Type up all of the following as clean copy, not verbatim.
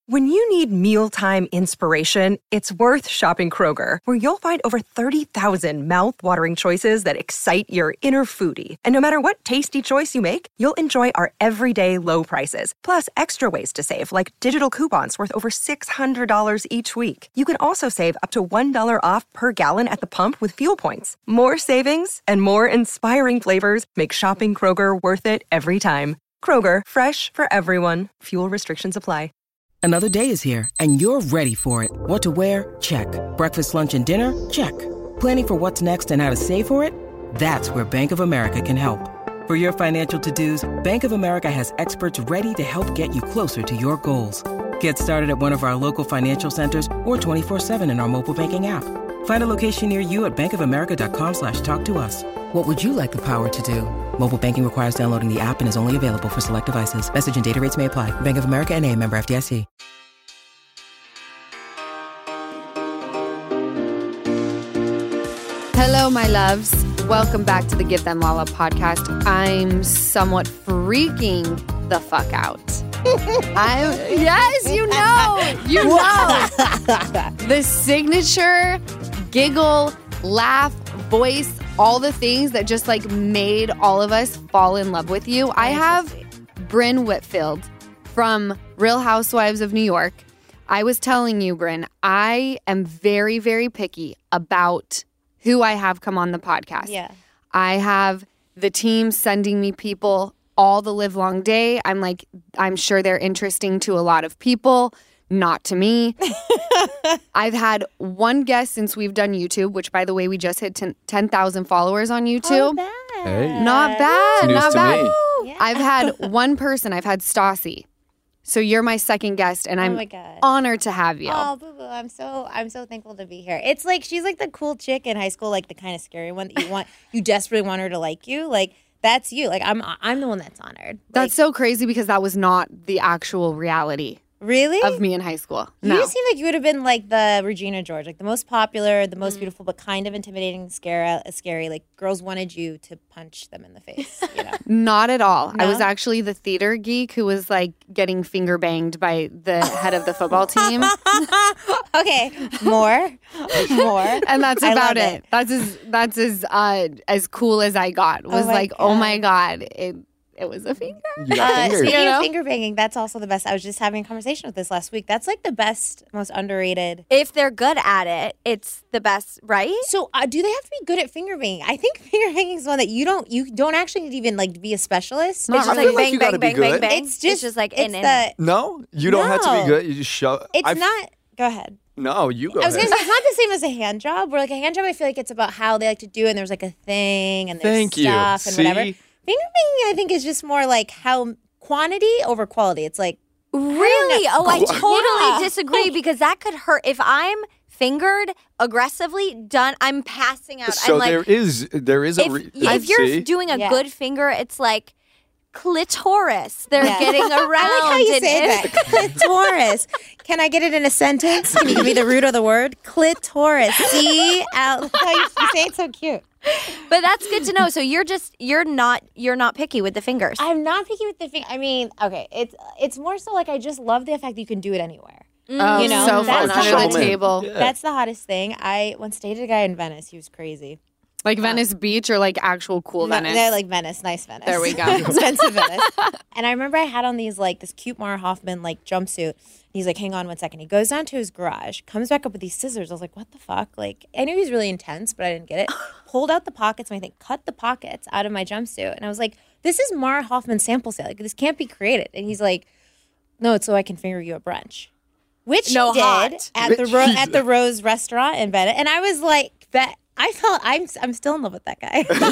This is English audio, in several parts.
When you need mealtime inspiration, it's worth shopping Kroger, where you'll find over 30,000 mouth-watering choices that excite your inner foodie. And no matter what tasty choice you make, you'll enjoy our everyday low prices, plus extra ways to save, like digital coupons worth over $600 each week. You can also save up to $1 off per gallon at the pump with fuel points. More savings and more inspiring flavors make shopping Kroger worth it every time. Kroger, fresh for everyone. Fuel restrictions apply. Another day is here, and you're ready for it. What to wear? Check. Breakfast, lunch, and dinner? Check. Planning for what's next and how to save for it? That's where Bank of America can help. For your financial to-dos, Bank of America has experts ready to help get you closer to your goals. Get started at one of our local financial centers or 24/7 in our mobile banking app. Find a location near you at bankofamerica.com/talktous. What would you like the power to do? Mobile banking requires downloading the app and is only available for select devices. Message and data rates may apply. Bank of America N.A., member FDIC. Hello, my loves. Welcome back to the Give Them Lala podcast. I'm somewhat freaking the fuck out. Yes, you know. The signature giggle, laugh, voice, all the things that just like made all of us fall in love with you. I have Brynn Whitfield from Real Housewives of New York. I was telling you, Brynn, I am very, very picky about who I have come on the podcast. Yeah. I have the team sending me people all the live long day. I'm sure they're interesting to a lot of people. Not to me. I've had one guest since we've done YouTube, which, by the way, we just hit 10,000 followers on YouTube. Hey. Not bad. News Not to bad. me. Yeah. I've had one person. I've had Stassi. So you're my second guest, and I'm my God. honored to have you. Oh, boo boo! I'm so thankful to be here. It's like she's like the cool chick in high school, like the kind of scary one that you desperately want her to like you. Like that's you. Like I'm the one that's honored. That's so crazy because that was not the actual reality really of me in high school. You No. seem like you would have been like the Regina George, like the most popular, the most beautiful, but kind of intimidating, scary. Like girls wanted you to punch them in the face. You know? Not at all. I No? was actually the theater geek who was like getting finger banged by the head of the football team. Okay, more. And that's I about love it. That's as cool as I got. Was my like, oh God. my God, it was a finger. You got fingers. Speaking You know? of finger banging, that's also the best. I was just having a conversation with this last week. That's like the best, most underrated. If they're good at it, it's the best, right? So, do they have to be good at finger banging? I think finger banging is one that you don't actually need to even like be a specialist. Not It's I just feel like like you gotta be good. It's just like it's in. the No, you don't have to be No. good. You just show. it's not. Go ahead. No, you go I was ahead. gonna say it's not the same as a hand job. Where like a hand job, I feel like it's about how they like to do it. And there's like a thing and there's Thank you. stuff and whatever. See? Finger banging, I think, is just more like how quantity over quality. It's like Really? Oh, I totally Yeah. disagree because that could hurt. If I'm fingered aggressively, done, I'm passing out. So I'm like, there is a. if you're see? doing a Yeah. good finger, it's like clitoris. They're Yeah. getting around. I like how you and say that. Clitoris. Can I get it in a sentence? Can you give me the root of the word? Clitoris. See? Out. How you say it's so cute. But that's good to know. So you're not picky with the fingers. I'm not picky with the finger. I mean, okay, it's more so like I just love the fact that you can do it anywhere. Oh, You know, so that's fun the under the hottest- table. Yeah. That's the hottest thing. I once dated a guy in Venice. He was crazy. Like Venice Beach or like actual cool Venice? They're like Venice, nice Venice. There we go. Expensive Venice. And I remember I had on these like this cute Mara Hoffman like jumpsuit. He's like, hang on 1 second. He goes down to his garage, comes back up with these scissors. I was like, what the fuck? Like, I knew he was really intense, but I didn't get it. Pulled out the pockets, and I think cut the pockets out of my jumpsuit. And I was like, this is Mara Hoffman's sample sale. Like, this can't be created. And he's like, no, it's so I can finger you at brunch. Which No, he did hot. at the Rose restaurant in Venice. And I was like, I felt I'm still in love with that guy. I did.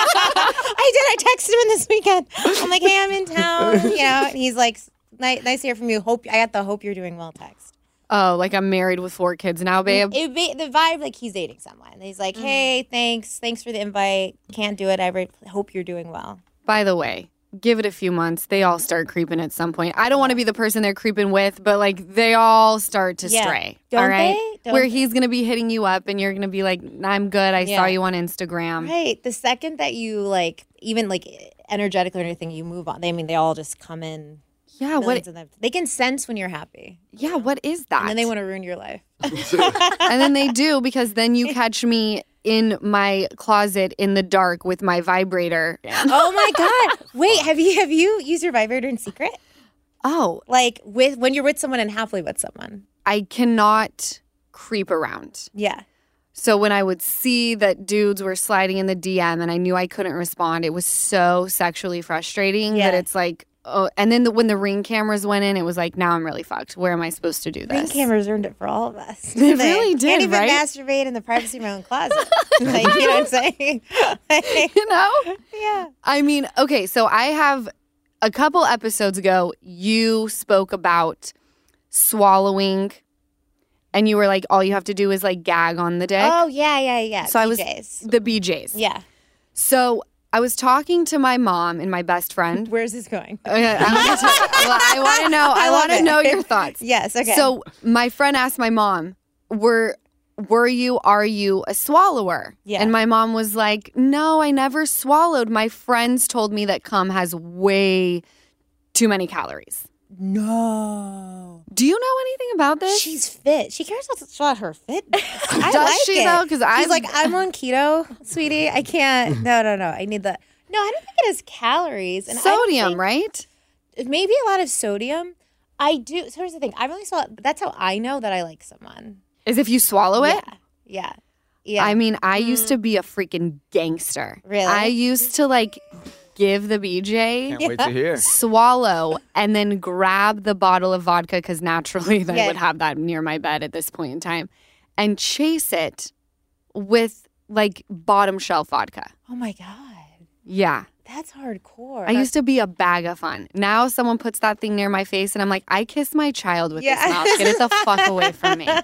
I texted him this weekend. I'm like, hey, I'm in town, you know. And he's like, nice to hear from you. I got the hope you're doing well text. Oh, like I'm married with 4 kids now, babe. The vibe like he's dating someone. He's like, hey, thanks for the invite. Can't do it. I hope you're doing well. By the way, give it a few months. They all start creeping at some point. I don't want to be the person they're creeping with, but like they all start to Yeah. stray. Don't all right? they? Don't Where they? he's going to be hitting you up and you're going to be like, I'm good. I saw Yeah. you on Instagram. Right. The second that you like, even like energetically or anything, you move on. They all just come in. Yeah, what? Millions of them. They can sense when you're happy. Yeah, what is that? And then they want to ruin your life. And then they do, because then you catch me in my closet in the dark with my vibrator. Oh my God. Wait, have you used your vibrator in secret? Oh, Like when you're with someone and halfway with someone. I cannot creep around. Yeah. So when I would see that dudes were sliding in the DM and I knew I couldn't respond, it was so sexually frustrating that Yeah. it's like, oh, and then when the Ring cameras went in, it was like, now I'm really fucked. Where am I supposed to do this? Ring cameras ruined it for all of us. They really did, Can't even right? masturbate in the privacy of my own closet. Like, you know what I'm saying? Like, You know? yeah. I mean, okay, so I have a couple episodes ago, you spoke about swallowing, and you were like, all you have to do is like gag on the dick. Oh, yeah. So I was BJs. the BJs. Yeah. So I was talking to my mom and my best friend. Where's this going? I want to know. I love want to it. know your thoughts. Yes, okay. So my friend asked my mom, are you a swallower? Yeah. And my mom was like, no, I never swallowed. My friends told me that cum has way too many calories. No. Do you know anything about this? She's fit. She cares about her fitness. I Does like she, it. though? 'Cause she's like, I'm on keto, sweetie. I can't. No. I need the. No, I don't think it has calories. And I don't Sodium, think- right? Maybe a lot of sodium. I do. So here's the thing. I've only saw. That's how I know that I like someone. Is if you swallow it? Yeah. I mean, I used to be a freaking gangster. Really? I used to like give the BJ, Can't wait to hear. swallow, and then grab the bottle of vodka, because naturally I Yeah. would have that near my bed at this point in time, and chase it with like bottom shelf vodka. Oh my god. Yeah. That's hardcore. I used to be a bag of fun. Now someone puts that thing near my face and I'm like, I kiss my child with Yeah. this mouth. Get it the fuck away from me.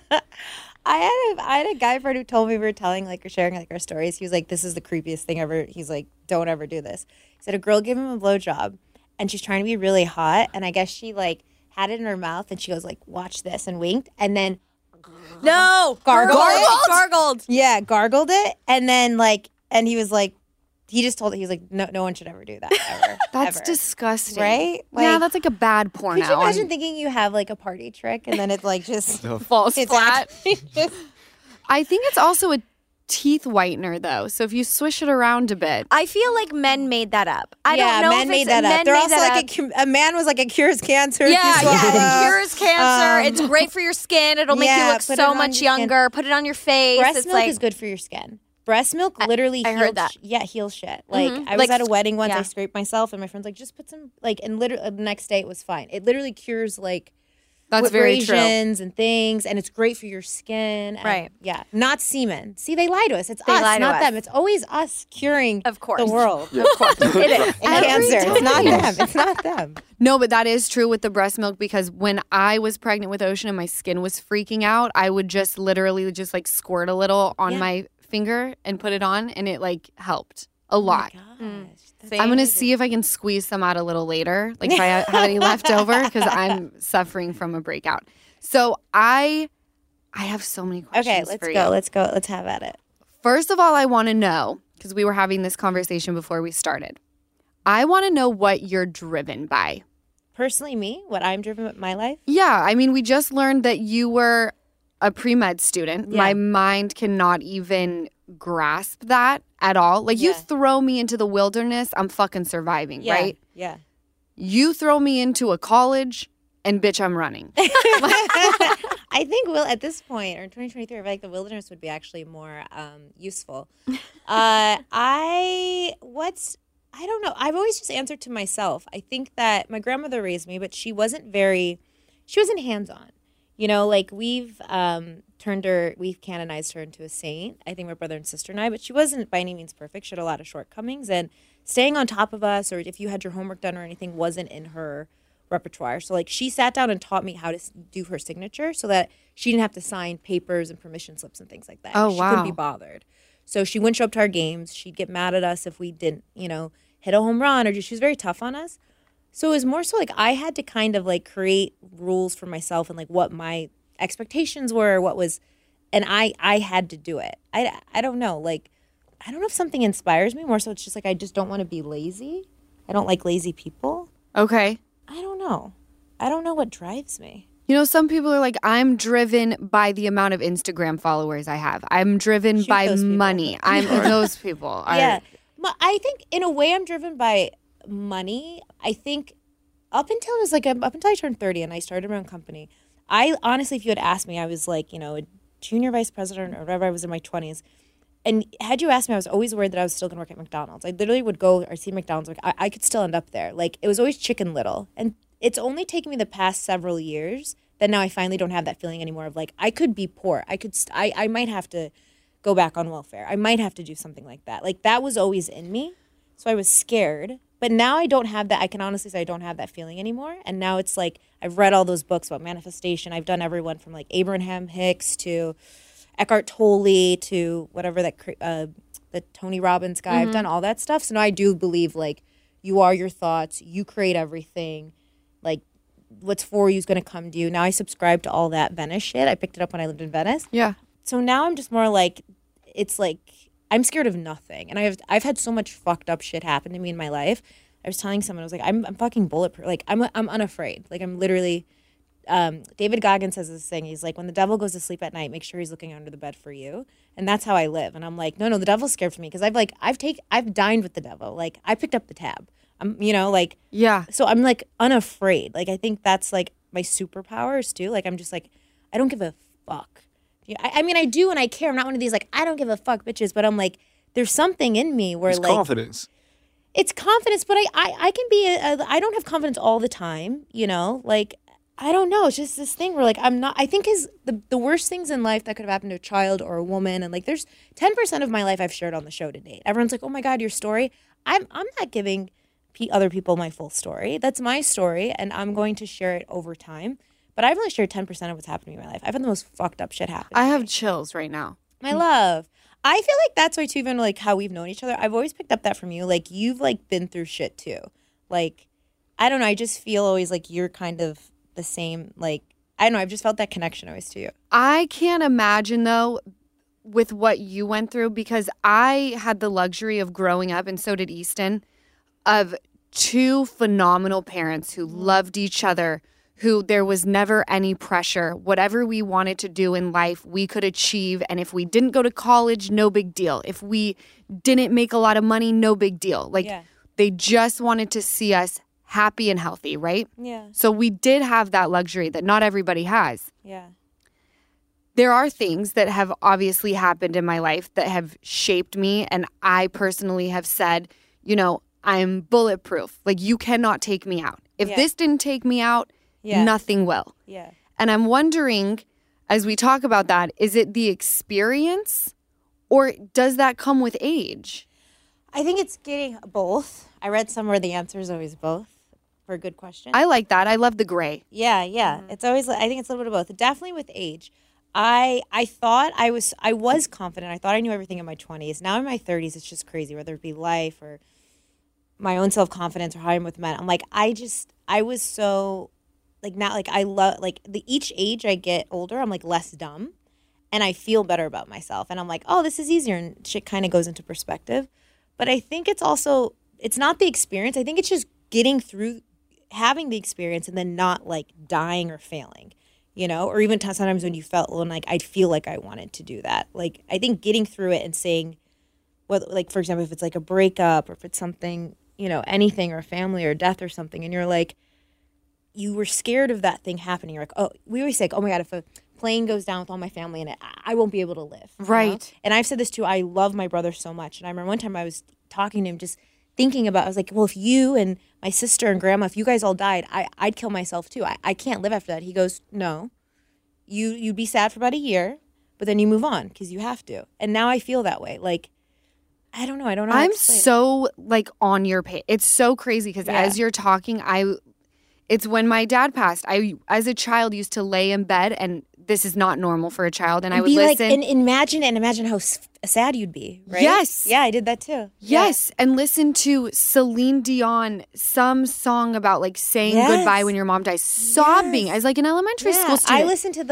I had a guy friend who told me we were telling like or sharing like our stories. He was like, "This is the creepiest thing ever." He's like, "Don't ever do this." He said a girl gave him a blowjob, and she's trying to be really hot, and I guess she like had it in her mouth, and she goes like, "Watch this," and winked, and then No. Gargled. yeah, gargled it, and then like, and he was like, he just told it. He was like, "No one should ever do that ever." That's ever. disgusting. Right? yeah, Like, that's like a bad porno. Could you imagine thinking you have like a party trick, and then it's like just falls it's flat? actually just I think it's also a teeth whitener, though. So if you swish it around a bit. I feel like men made that up. I yeah, don't know men if made it's that up. men They're made also that like up. a man was like, it cures cancer. if you Yeah, swallow. it cures cancer. It's great for your skin. It'll make you yeah, look put it so on much your skin. younger. Put it on your face. Breast it's milk like is good for your skin. Breast milk literally I heals, heard that. heals shit. Like I was Like, at a wedding once, yeah. I scraped myself and my friend's like, just put some like, and literally the next day it was fine. It literally cures like That's very true. abrasions and things, and it's great for your skin. And, Right. Yeah. Not semen. See, they lie to us. It's They us, lie to not us. them. It's always us curing Of course. the world. Of course. It is. And Every cancer. It's not time. them. It's not them. No, but that is true with the breast milk, because when I was pregnant with Ocean and my skin was freaking out, I would just literally just like squirt a little on my finger and put it on, and it like helped a lot. I'm going to see if I can squeeze some out a little later, like if I have any left over, because I'm suffering from a breakout. So I have so many questions. Okay, let's for go. you. Let's go. Let's have at it. First of all, I want to know, because we were having this conversation before we started, I want to know what you're driven by. Personally, me, what I'm driven with my life. Yeah, I mean, we just learned that you were a pre-med student. Yeah. My mind cannot even grasp that at all. Like, you Yeah. throw me into the wilderness, I'm fucking surviving, Yeah. right? Yeah. You throw me into a college, and bitch, I'm running. I think at this point, or in 2023, I feel like the wilderness would be actually more useful. I don't know. I've always just answered to myself. I think that my grandmother raised me, but she wasn't hands-on. You know, like we've canonized her into a saint. I think my brother and sister and I, but she wasn't by any means perfect. She had a lot of shortcomings, and staying on top of us, or if you had your homework done or anything, wasn't in her repertoire. So like she sat down and taught me how to do her signature so that she didn't have to sign papers and permission slips and things like that. Oh, She couldn't wow. be bothered. So she wouldn't show up to our games. She'd get mad at us if we didn't, hit a home run, or she was very tough on us. So it was more so like I had to kind of like create rules for myself and like what my expectations were, and I had to do it. I don't know. Like, I don't know if something inspires me more so it's just like I just don't want to be lazy. I don't like lazy people. Okay. I don't know. I don't know what drives me. You know, some people are like, I'm driven by the amount of Instagram followers I have. I'm driven Shoot by those people. money. Those people are. Yeah. I think in a way I'm driven by money. I think up until I turned 30 and I started my own company, I honestly, if you had asked me, I was like, a junior vice president or whatever. I was in my 20s. And had you asked me, I was always worried that I was still going to work at McDonald's. I literally would go or see McDonald's. Like I could still end up there. Like it was always Chicken Little. And it's only taken me the past several years that now I finally don't have that feeling anymore of like, I could be poor. I might have to go back on welfare. I might have to do something like that. Like that was always in me. So I was scared. But now I don't have that. I can honestly say I don't have that feeling anymore. And now it's like, I've read all those books about manifestation. I've done everyone from like Abraham Hicks to Eckhart Tolle to whatever the Tony Robbins guy. I've done all that stuff. So now I do believe like you are your thoughts. You create everything. Like what's for you is going to come to you. Now I subscribe to all that Venice shit. I picked it up when I lived in Venice. Yeah. So now I'm just more like, it's like, I'm scared of nothing. And I've had so much fucked up shit happen to me in my life. I was telling someone, I was like, I'm fucking bulletproof. Like I'm unafraid. Like I'm literally, David Goggins says this thing. He's like, when the devil goes to sleep at night, make sure he's looking under the bed for you. And that's how I live. And I'm like, no, the devil's scared for me. Cause I've dined with the devil. Like I picked up the tab. Yeah. So I'm like unafraid. Like I think that's like my superpowers too. Like I'm just like, I don't give a fuck. I mean, I do and I care. I'm not one of these like, I don't give a fuck bitches. But I'm like, there's something in me where It's like. confidence. It's confidence, but I can be, I don't have confidence all the time, Like, I don't know. It's just this thing where like, I think is the worst things in life that could have happened to a child or a woman. And like, there's 10% of my life I've shared on the show to date. Everyone's like, oh my God, your story. I'm not giving other people my full story. That's my story, and I'm going to share it over time. But I've only shared 10% of what's happened to me in my life. I've had the most fucked up shit happen. I have chills right now. My love. I feel like that's why too, even like how we've known each other. I've always picked up that from you. Like you've like been through shit too. Like, I don't know. I just feel always like you're kind of the same. Like, I don't know. I've just felt that connection always to you. I can't imagine though with what you went through, because I had the luxury of growing up, and so did Easton, of two phenomenal parents who loved each other, who there was never any pressure. Whatever we wanted to do in life, we could achieve. And if we didn't go to college, no big deal. If we didn't make a lot of money, no big deal. Like they just wanted to see us happy and healthy, right? Yeah. So we did have that luxury that not everybody has. Yeah. There are things that have obviously happened in my life that have shaped me. And I personally have said, I'm bulletproof. Like you cannot take me out. If this didn't take me out, nothing will. Yeah. And I'm wondering, as we talk about that, is it the experience or does that come with age? I think it's getting both. I read somewhere the answer is always both for a good question. I like that. I love the gray. Yeah. It's always, I think it's a little bit of both. Definitely with age. I thought I was confident. I thought I knew everything in my 20s. Now in my 30s, it's just crazy, whether it be life or my own self-confidence or how I'm with men. I'm like, I was so... Like now, like I love, like each age I get older, I'm like less dumb and I feel better about myself. And I'm like, oh, this is easier, and shit kind of goes into perspective. But I think it's not the experience. I think it's just getting through, having the experience and then not like dying or failing, or even sometimes when you felt like I'd feel like I wanted to do that. Like, I think getting through it and saying, well, like, for example, if it's like a breakup or if it's something, anything or family or death or something, and you're like, you were scared of that thing happening. You're like, oh, we always say, oh my God, if a plane goes down with all my family in it, I won't be able to live. Right. And I've said this too. I love my brother so much. And I remember one time I was talking to him, just thinking about, I was like, well, if you and my sister and grandma, if you guys all died, I'd kill myself too. I can't live after that. He goes, no, you'd be sad for about a year, but then you move on because you have to. And now I feel that way. Like, I don't know. I don't know. I'm so like on your page. It's so crazy because as you're talking, it's when my dad passed. I, as a child, used to lay in bed, and this is not normal for a child. And I would listen. Like, and imagine how sad you'd be, right? Yes. Yeah, I did that too. Yes. Yeah. And listen to Celine Dion, some song about like saying goodbye when your mom dies, sobbing as like an elementary school student. I listened to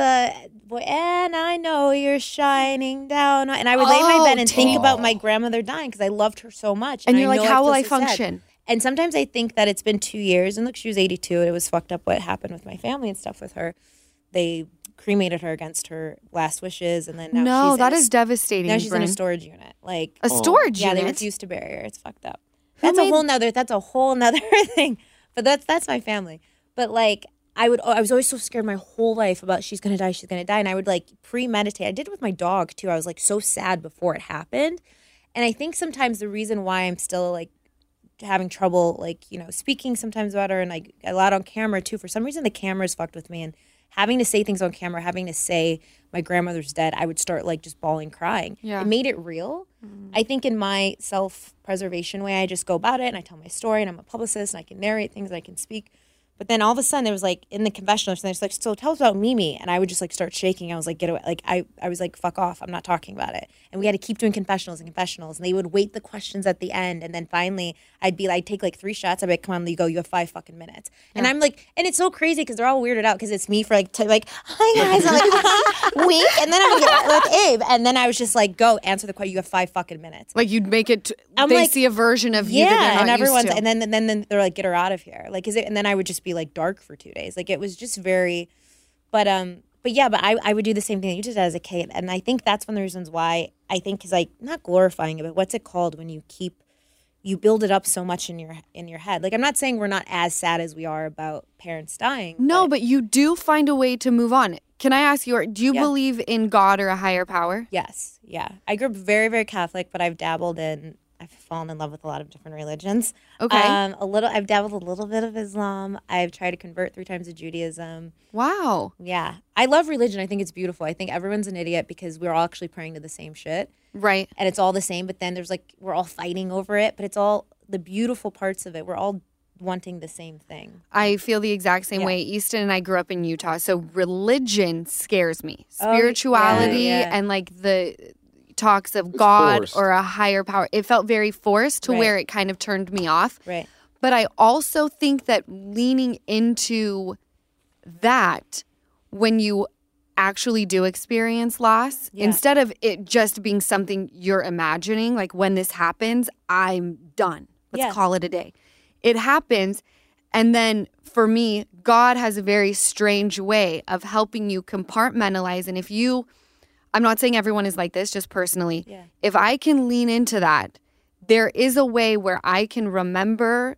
and I know you're shining down. And I would lay in my bed and think about my grandmother dying because I loved her so much. And you're like, how will I function? And sometimes I think that it's been 2 years, and look, she was 82, and it was fucked up what happened with my family and stuff with her. They cremated her against her last wishes, and then now that is devastating. Now she's in Bryn. a storage unit. Like A storage yeah, unit? they refused to bury her. It's fucked up. That's a whole nother thing. But that's my family. But like I was always so scared my whole life about she's gonna die, and I would like premeditate. I did it with my dog too. I was like so sad before it happened. And I think sometimes the reason why I'm still like having trouble like, speaking sometimes about her and like a lot on camera too, for some reason the camera's fucked with me, and having to say things on camera, having to say my grandmother's dead, I would start like just bawling, crying. Yeah. It made it real. I think in my self-preservation way, I just go about it and I tell my story, and I'm a publicist and I can narrate things, and I can speak. But then all of a sudden there was like in the confessional, and it's like, so tell us about Mimi. And I would just like start shaking. I was like, get away. Like I was like, fuck off. I'm not talking about it. And we had to keep doing confessionals. And they would wait the questions at the end. And then finally I'd take like 3 shots. I'd be like, come on, you go. You have 5 fucking minutes. Yeah. And I'm like, and it's so crazy because they're all weirded out because it's me for like, hi guys. I'm like, wink. And then I'm like Abe. And then I was just like, go answer the question. You have 5 fucking minutes. Like you'd make it, I'm they like, see a version of you that they're not and everyone's, used to. and then they're like, get her out of here. Like, and then I would just be like dark for 2 days. Like it was just very, but I would do the same thing that you did as a kid. And I think that's one of the reasons why I think is like not glorifying it, but what's it called when you build it up so much in your head. Like I'm not saying we're not as sad as we are about parents dying. No, but you do find a way to move on. Can I ask you, do you believe in God or a higher power? Yes. Yeah. I grew up very, very Catholic, but I've fallen in love with a lot of different religions. Okay. I've dabbled a little bit of Islam. I've tried to convert 3 times to Judaism. Wow. Yeah. I love religion. I think it's beautiful. I think everyone's an idiot because we're all actually praying to the same shit. Right. And it's all the same, but then there's like, we're all fighting over it, but it's all the beautiful parts of it. We're all wanting the same thing. I feel the exact same way. Easton and I grew up in Utah, so religion scares me. Spirituality and like the talks of God forced. or a higher power. It felt very forced to where it kind of turned me off. Right. But I also think that leaning into that when you actually do experience loss, instead of it just being something you're imagining, like when this happens, I'm done. Let's call it a day. It happens. And then for me, God has a very strange way of helping you compartmentalize. And if you, I'm not saying everyone is like this, just personally. Yeah. If I can lean into that, there is a way where I can remember,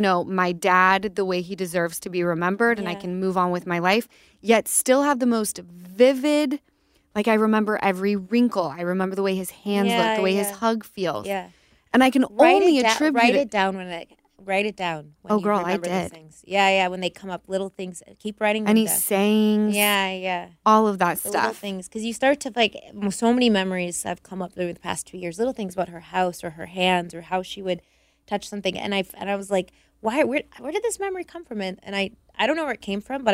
my dad the way he deserves to be remembered, and I can move on with my life, yet still have the most vivid, like I remember every wrinkle. I remember the way his hands look, the way his hug feels. Yeah. And I can only attribute Write it down write it down. When oh, girl, you I remember did. Those things. Yeah, when they come up, little things. Keep writing them Any down. sayings. Yeah. All of that The stuff. little things. Because you start to, like, so many memories have come up over the past 2 years. Little things about her house or her hands or how she would touch something. And I was like, where did this memory come from? And I don't know where it came from, but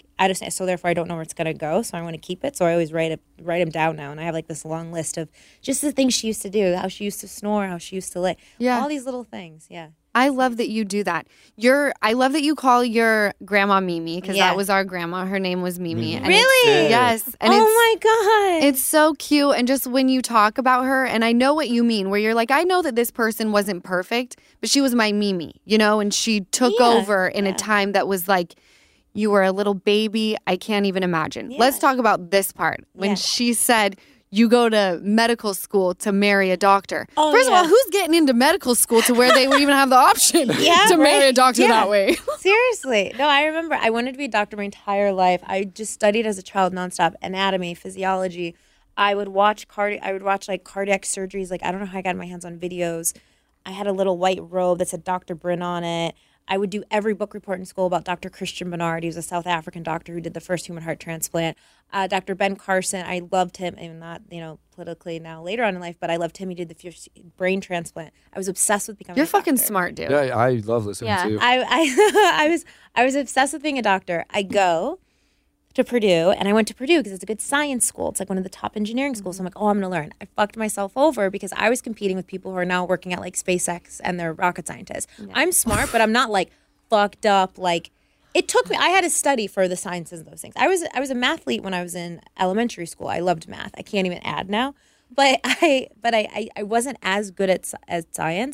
so therefore I don't know where it's going to go. So I want to keep it. So I always write them down now. And I have like this long list of just the things she used to do, how she used to snore, how she used to lay. Yeah. All these little things. Yeah. I love that you do that. I love that you call your grandma Mimi, because that was our grandma. Her name was Mimi. And really? Yes. And my God. It's so cute. And just when you talk about her, and I know what you mean, where you're like, I know that this person wasn't perfect, but she was my Mimi, and she took over in a time that was like, you were a little baby. I can't even imagine. Yeah. Let's talk about this part. When she said, you go to medical school to marry a doctor. First of all, who's getting into medical school to where they would even have the option to marry a doctor that way? Seriously. No, I remember I wanted to be a doctor my entire life. I just studied as a child nonstop, anatomy, physiology. I would watch cardiac surgeries. Like, I don't know how I got my hands on videos. I had a little white robe that said Dr. Bryn on it. I would do every book report in school about Dr. Christian Barnard. He was a South African doctor who did the first human heart transplant. Dr. Ben Carson, I loved him, and not, politically now later on in life, but I loved him. He did the first brain transplant. I was obsessed with becoming a doctor. You're fucking smart, dude. Yeah, I love listening to you. I was obsessed with being a doctor. I go to Purdue, and I went to Purdue because it's a good science school. It's like one of the top engineering schools. So I'm like, I'm going to learn. I fucked myself over because I was competing with people who are now working at like SpaceX and they're rocket scientists. Yeah. I'm smart, but I'm not like fucked up. Like, it took me, I had to study for the sciences and those things. I was a mathlete when I was in elementary school. I loved math. I can't even add now, but I wasn't as good at science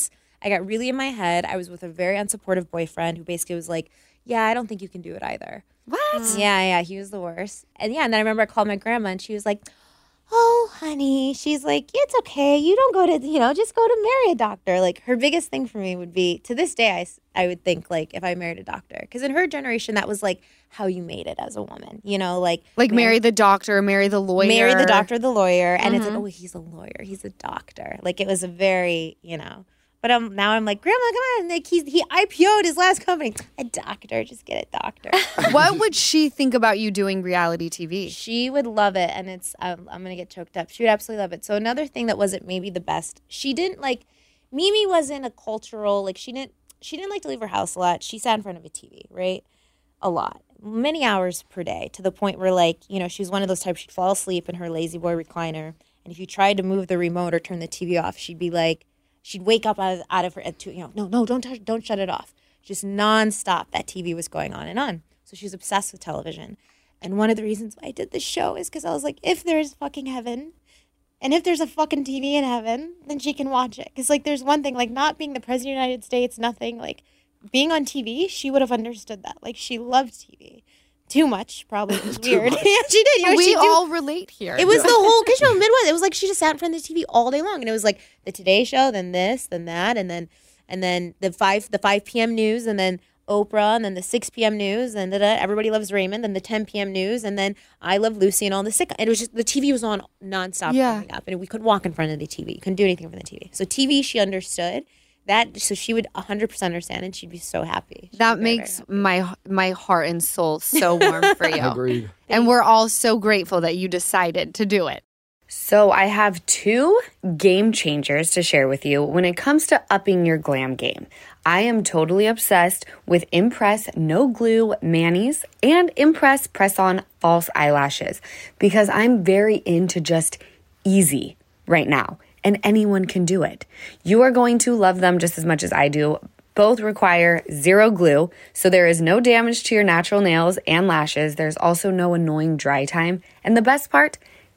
I got really in my head. I was with a very unsupportive boyfriend who basically was like, yeah, I don't think you can do it either. What? Yeah, he was the worst. And and then I remember I called my grandma and she was like, oh, honey. She's like, it's okay. You don't go to, just go to marry a doctor. Like, her biggest thing for me would be, to this day, I would think, like, if I married a doctor. Because in her generation, that was, like, how you made it as a woman, like marry the doctor, marry the lawyer. Marry the doctor, the lawyer. And it's like, oh, he's a lawyer. He's a doctor. Like, it was a very, But now I'm like, Grandma, come on. Like, he IPO'd his last company. A doctor. Just get a doctor. What would she think about you doing reality TV? She would love it. And it's, I'm going to get choked up. She would absolutely love it. So another thing that wasn't maybe the best, she didn't Mimi wasn't a cultural, she didn't like to leave her house a lot. She sat in front of a TV, right? A lot. Many hours per day, to the point where, she was one of those types, she'd fall asleep in her lazy boy recliner. And if you tried to move the remote or turn the TV off, she'd be like, she'd wake up out of her, no, don't shut it off. Just nonstop, that TV was going on and on. So she was obsessed with television. And one of the reasons why I did this show is because I was like, if there's fucking heaven, and if there's a fucking TV in heaven, then she can watch it. Because, there's one thing, not being the president of the United States, nothing, being on TV, she would have understood that. She loved TV. Too much, probably. It was weird. Yeah, she did. We all relate here. It was the whole, because Midwest, it was like she just sat in front of the TV all day long. And it was like the Today Show, then this, then that, and then the 5 p.m. news, and then Oprah, and then the 6 p.m. news, and Everybody Loves Raymond, then the 10 p.m. news, and then I Love Lucy and all the sick. And it was just, the TV was on nonstop growing up. And we couldn't walk in front of the TV. Couldn't do anything from the TV. So TV, she understood. So she would 100% understand, and she'd be so happy. That makes my heart and soul so warm for you. Agreed. And we're all so grateful that you decided to do it. So I have 2 game changers to share with you when it comes to upping your glam game. I am totally obsessed with Impress No Glue Manis and Impress Press-On False Eyelashes because I'm very into just easy right now. And anyone can do it. You are going to love them just as much as I do. Both require 0 glue, so there is no damage to your natural nails and lashes. There's also no annoying dry time. And the best part,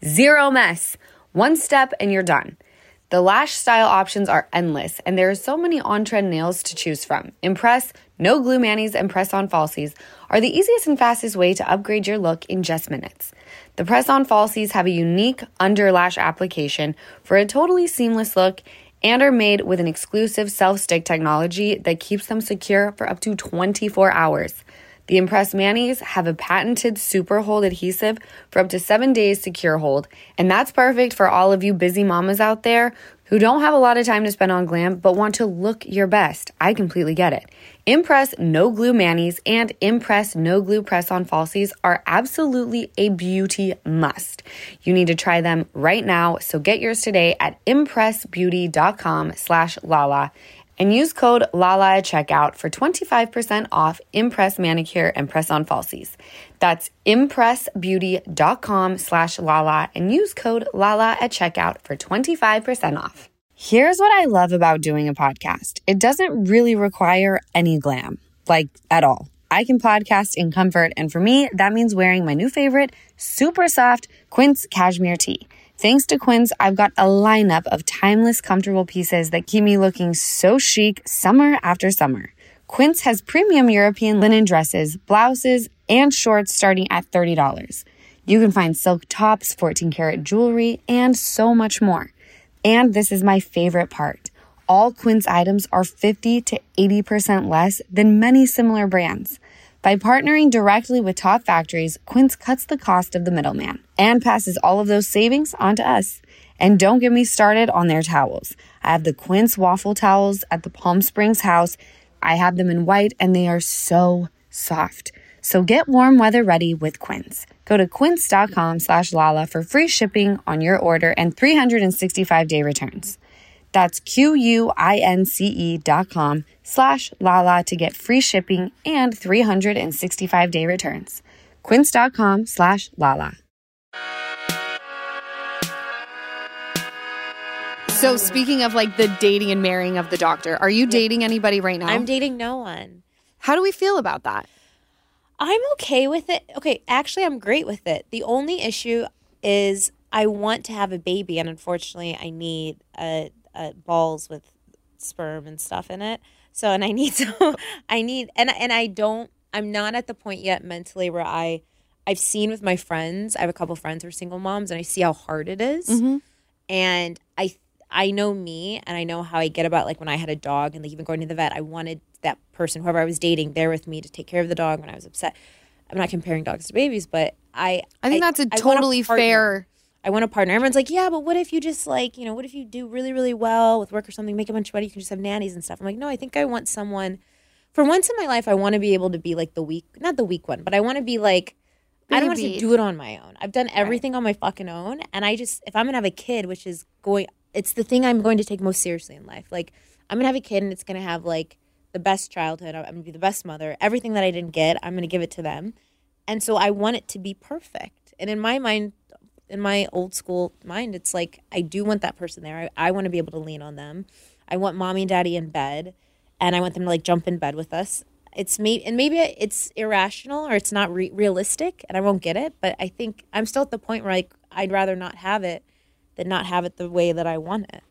0 mess. 1 step and you're done. The lash style options are endless, and there are so many on-trend nails to choose from. Impress, No Glue Manis, and Press-On Falsies are the easiest and fastest way to upgrade your look in just minutes. The Press-On Falsies have a unique under lash application for a totally seamless look and are made with an exclusive self-stick technology that keeps them secure for up to 24 hours. The Impress Manis have a patented super hold adhesive for up to 7 days secure hold, and that's perfect for all of you busy mamas out there who don't have a lot of time to spend on glam but want to look your best. I completely get it. Impress No Glue Manis and Impress No Glue Press-On Falsies are absolutely a beauty must. You need to try them right now, so get yours today at impressbeauty.com/Lala and use code LALA at checkout for 25% off Impress Manicure and Press-On Falsies. That's impressbeauty.com/Lala and use code LALA at checkout for 25% off. Here's what I love about doing a podcast. It doesn't really require any glam, at all. I can podcast in comfort, and for me, that means wearing my new favorite, super soft Quince cashmere tee. Thanks to Quince, I've got a lineup of timeless, comfortable pieces that keep me looking so chic summer after summer. Quince has premium European linen dresses, blouses, and shorts starting at $30. You can find silk tops, 14-karat jewelry, and so much more. And this is my favorite part. All Quince items are 50 to 80% less than many similar brands. By partnering directly with top factories, Quince cuts the cost of the middleman and passes all of those savings on to us. And don't get me started on their towels. I have the Quince waffle towels at the Palm Springs house. I have them in white, and they are so soft. So get warm weather ready with Quince. Go to quince.com/Lala for free shipping on your order and 365-day returns. That's QUINCE.com/Lala to get free shipping and 365-day returns. Quince.com/Lala. So speaking of the dating and marrying of the doctor, are you dating anybody right now? I'm dating no one. How do we feel about that? I'm okay with it. Okay, actually, I'm great with it. The only issue is I want to have a baby, and unfortunately, I need balls with sperm and stuff in it. So, and I need I'm not at the point yet mentally where I've seen with my friends, I have a couple friends who are single moms, and I see how hard it is. Mm-hmm. And I know me, and I know how I get about, like, when I had a dog and, like, even going to the vet, I wanted that person, whoever I was dating, there with me to take care of the dog when I was upset. I'm not comparing dogs to babies, but I think that's a I want totally partner. fair. I want a partner. Everyone's like, yeah, but what if you just, like, what if you do really, really well with work or something, make a bunch of money, you can just have nannies and stuff. I'm like, no, I think I want someone, for once in my life, I want to be able to be, like, not the weak one, but I want to be, like, I don't want to do it on my own. I've done everything on my fucking own, and if I'm going to have a kid, which is it's the thing I'm going to take most seriously in life. Like, I'm going to have a kid, and it's going to have, like, the best childhood. I'm going to be the best mother. Everything that I didn't get, I'm going to give it to them. And so I want it to be perfect. And in my mind, in my old school mind, it's like, I do want that person there. I want to be able to lean on them. I want mommy and daddy in bed, and I want them to, like, jump in bed with us. Maybe it's irrational, or it's not realistic, and I won't get it. But I think I'm still at the point where, like, I'd rather not have it than not have it the way that I want it,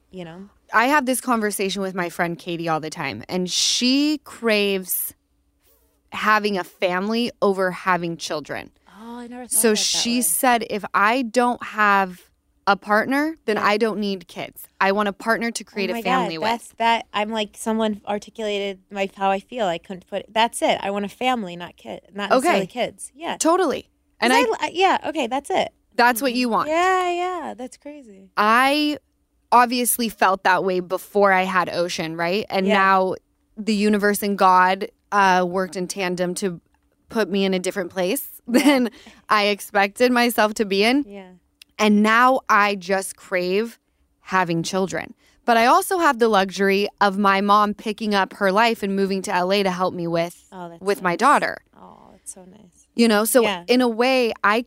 I have this conversation with my friend Katie all the time, and she craves having a family over having children. Oh, I never thought So of it that she way. said, if I don't have a partner, then I don't need kids. I want a partner to create a family with. I'm like, someone articulated how I feel. I couldn't put it. That's it. I want a family, not necessarily kids. Yeah. Totally. And okay, that's it. that's what you want. Yeah, that's crazy. I obviously felt that way before I had Ocean, right? And now the universe and God worked in tandem to put me in a different place than I expected myself to be in. Yeah. And now I just crave having children. But I also have the luxury of my mom picking up her life and moving to LA to help me with my daughter. Oh, that's so nice. So in a way, I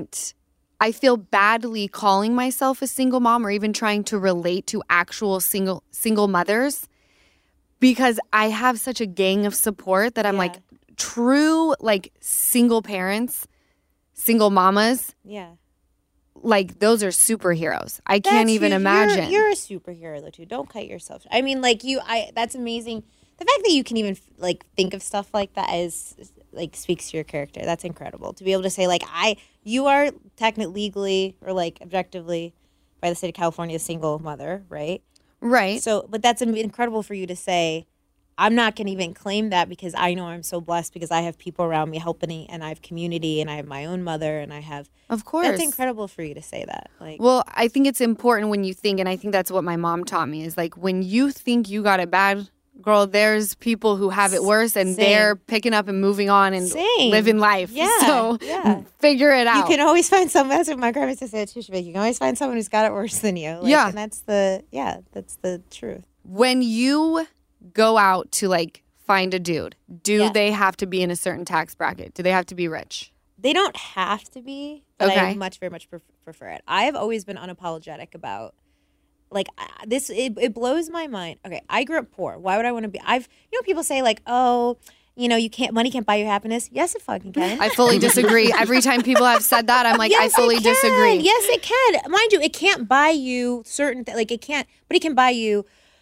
feel badly calling myself a single mom or even trying to relate to actual single mothers, because I have such a gang of support that I'm like, true, like, single parents, single mamas. Yeah. Like, those are superheroes. I can't even imagine. You're a superhero, though, too. Don't cut yourself. I mean, like, that's amazing. The fact that you can even, like, think of stuff like that is, like, speaks to your character. That's incredible. To be able to say, like, you are technically, legally, or, like, objectively, by the state of California, a single mother, right? Right. So, but that's incredible for you to say. I'm not going to even claim that, because I know I'm so blessed because I have people around me helping, and I have community, and I have my own mother, and I have. Of course. That's incredible for you to say that. Like, well, I think it's important when you think, and I think that's what my mom taught me, is like, when you think you got it bad, girl, there's people who have it worse, and they're picking up and moving on and living life. Yeah. So figure it out. You can always find someone. That's what my grandma used to say too. She'd be like, you can always find someone who's got it worse than you. Like, and that's the truth. When you go out to, like, find a dude, do they have to be in a certain tax bracket? Do they have to be rich? They don't have to be, but I very much prefer it. I have always been unapologetic about, like, this. It blows my mind. Okay, I grew up poor. Why would I want to be? People say, like, oh, money can't buy you happiness. Yes, it fucking can. I fully disagree. Every time people have said that, I'm like, yes, I fully disagree. Yes, it can. Mind you, it can't buy you certain like it can't, but it can buy you,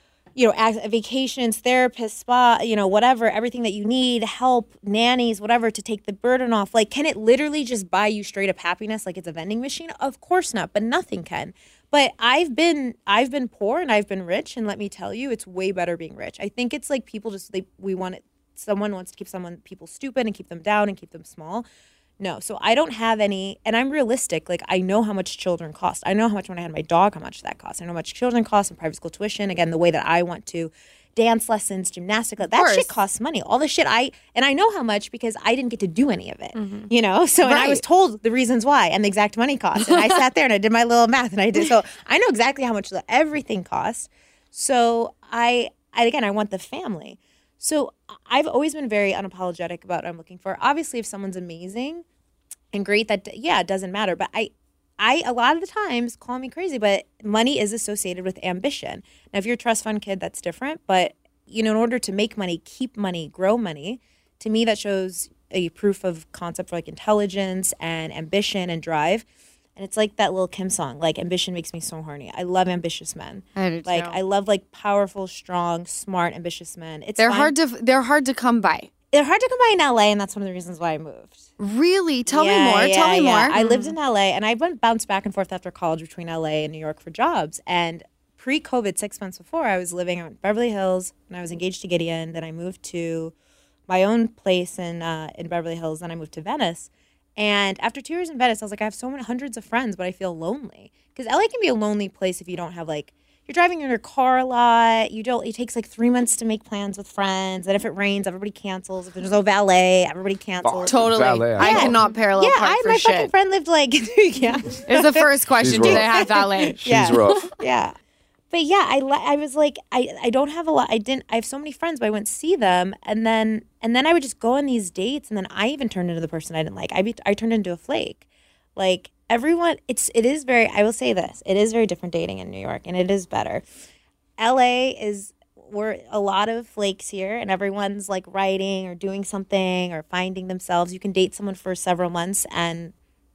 vacations, therapists, spa, whatever, everything that you need, help, nannies, whatever, to take the burden off. Like, can it literally just buy you straight up happiness like it's a vending machine? Of course not, but nothing can. But I've been poor and I've been rich, and let me tell you, it's way better being rich. I think it's like people someone wants to keep people stupid and keep them down and keep them small. No, so I don't have any, and I'm realistic. Like, I know how much children cost. I know how much when I had my dog, how much that cost. I know how much children cost and private school tuition. Again, the way that I want to, dance lessons, gymnastics, that shit costs money. All the shit and I know how much because I didn't get to do any of it, So, and I was told the reasons why and the exact money cost. And I sat there and I did my little math and so I know exactly how much everything costs. So I want the family. So I've always been very unapologetic about what I'm looking for. Obviously, if someone's amazing and great, it doesn't matter. But I a lot of the times, call me crazy, but money is associated with ambition. Now, if you're a trust fund kid, that's different. But, in order to make money, keep money, grow money, to me, that shows a proof of concept for, like, intelligence and ambition and drive. And it's like that Lil Kim song, like ambition makes me so horny. I love ambitious men. I do Like too. I love like powerful, strong, smart, ambitious men. It's They're fun. they're hard to come by. They're hard to come by in LA, and that's one of the reasons why I moved. Really? Tell me Yeah, more. yeah, Tell me yeah. more. I lived in LA, and I bounced back and forth after college between LA and New York for jobs. And pre-COVID, 6 months before, I was living out in Beverly Hills, and I was engaged to Gideon. Then I moved to my own place in Beverly Hills. Then I moved to Venice. And after 2 years in Venice, I was like, I have so many hundreds of friends, but I feel lonely. Because LA can be a lonely place if you don't have like, you're driving in your car a lot. It takes like 3 months to make plans with friends. And if it rains, everybody cancels. If there's no valet, everybody cancels. Totally. Valet, I yeah. cannot parallel Yeah, park for my shit. fucking friend lived like, yeah. It's the first question. Do rough. they have valet? She's rough. Yeah. But yeah, I was like, I don't have a lot. I have so many friends, but I wouldn't see them. And then I would just go on these dates. And then I even turned into the person I didn't like. I turned into a flake. Like everyone, it is very, I will say this, it is very different dating in New York, and it is better. We're a lot of flakes here, and everyone's like writing or doing something or finding themselves. You can date someone for several months, and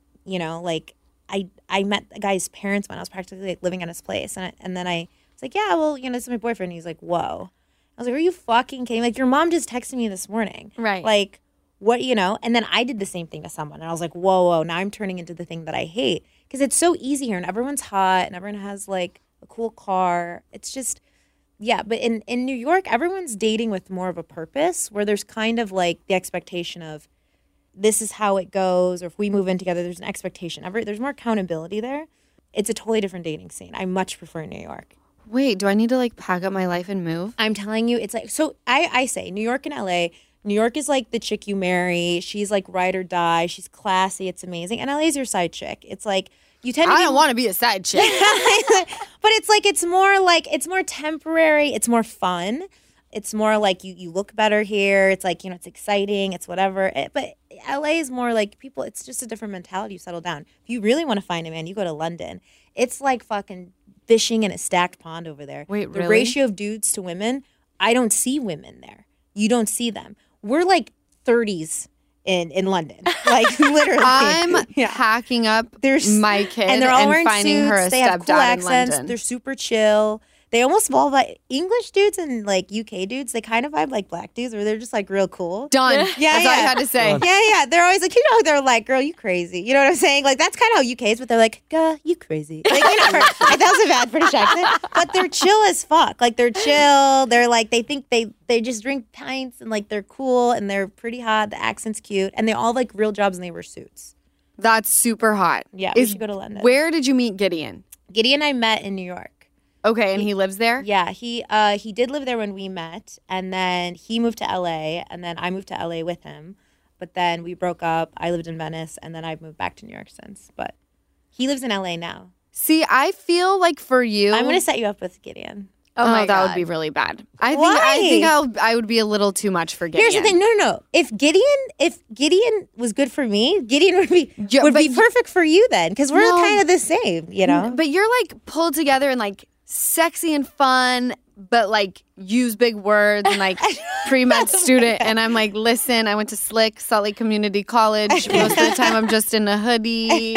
like I met a guy's parents when I was practically like, living at his place, and then I was like, yeah, well, this is my boyfriend. And he's like, whoa. I was like, are you fucking kidding? Like, your mom just texted me this morning. Right. Like, what, And then I did the same thing to someone, and I was like, whoa, now I'm turning into the thing that I hate. Because it's so easy here, and everyone's hot, and everyone has like a cool car. It's just, yeah. But in New York, everyone's dating with more of a purpose, where there's kind of like the expectation of, this is how it goes, or if we move in together, there's an expectation. There's more accountability there. It's a totally different dating scene. I much prefer New York. Wait, do I need to like pack up my life and move? I'm telling you, it's like, so I say New York and LA. New York is like the chick you marry. She's like ride or die. She's classy. It's amazing. And LA is your side chick. It's like, you tend to I be don't want to be a side chick. but it's more temporary. It's more fun. It's more like you look better here. It's like, it's exciting. It's whatever. But LA is more like people, it's just a different mentality. You settle down. If you really want to find a man, you go to London. It's like fucking fishing in a stacked pond over there. Wait, the really? ratio of dudes to women, I don't see women there. You don't see them. We're like 30s in London. Like literally. I'm packing up my kid and they're all wearing finding suits. her a they have cool stepdad in accents. London. They're super chill. They almost fall by English dudes and like UK dudes. They kind of vibe like black dudes, where they're just like real cool. Done. Yeah, That's all I had to say. Yeah. They're always like, they're like, girl, you crazy. You know what I'm saying? Like that's kind of how UK is, but they're like, girl, you crazy. Like, like that was a bad British accent, but they're chill as fuck. Like they're chill. They're like, they think they just drink pints and like they're cool and they're pretty hot. The accent's cute, and they all like real jobs and they wear suits. That's super hot. Yeah, we should go to London. Where did you meet Gideon? Gideon and I met in New York. Okay, and he lives there? Yeah, he did live there when we met, and then he moved to LA, and then I moved to LA with him. But then we broke up. I lived in Venice, and then I've moved back to New York since. But he lives in LA now. See, I feel like for you, I'm gonna set you up with Gideon. Oh, my that would God. be really bad. I Why? think I would be a little too much for Gideon. Here's the thing. No. If Gideon was good for me, Gideon would be but perfect for you then, because we're No. kind of the same, But you're like pulled together and like sexy and fun, but like use big words and like pre-med student. And I'm like, listen, I went to Slick, Salt Lake Community College. Most of the time I'm just in a hoodie.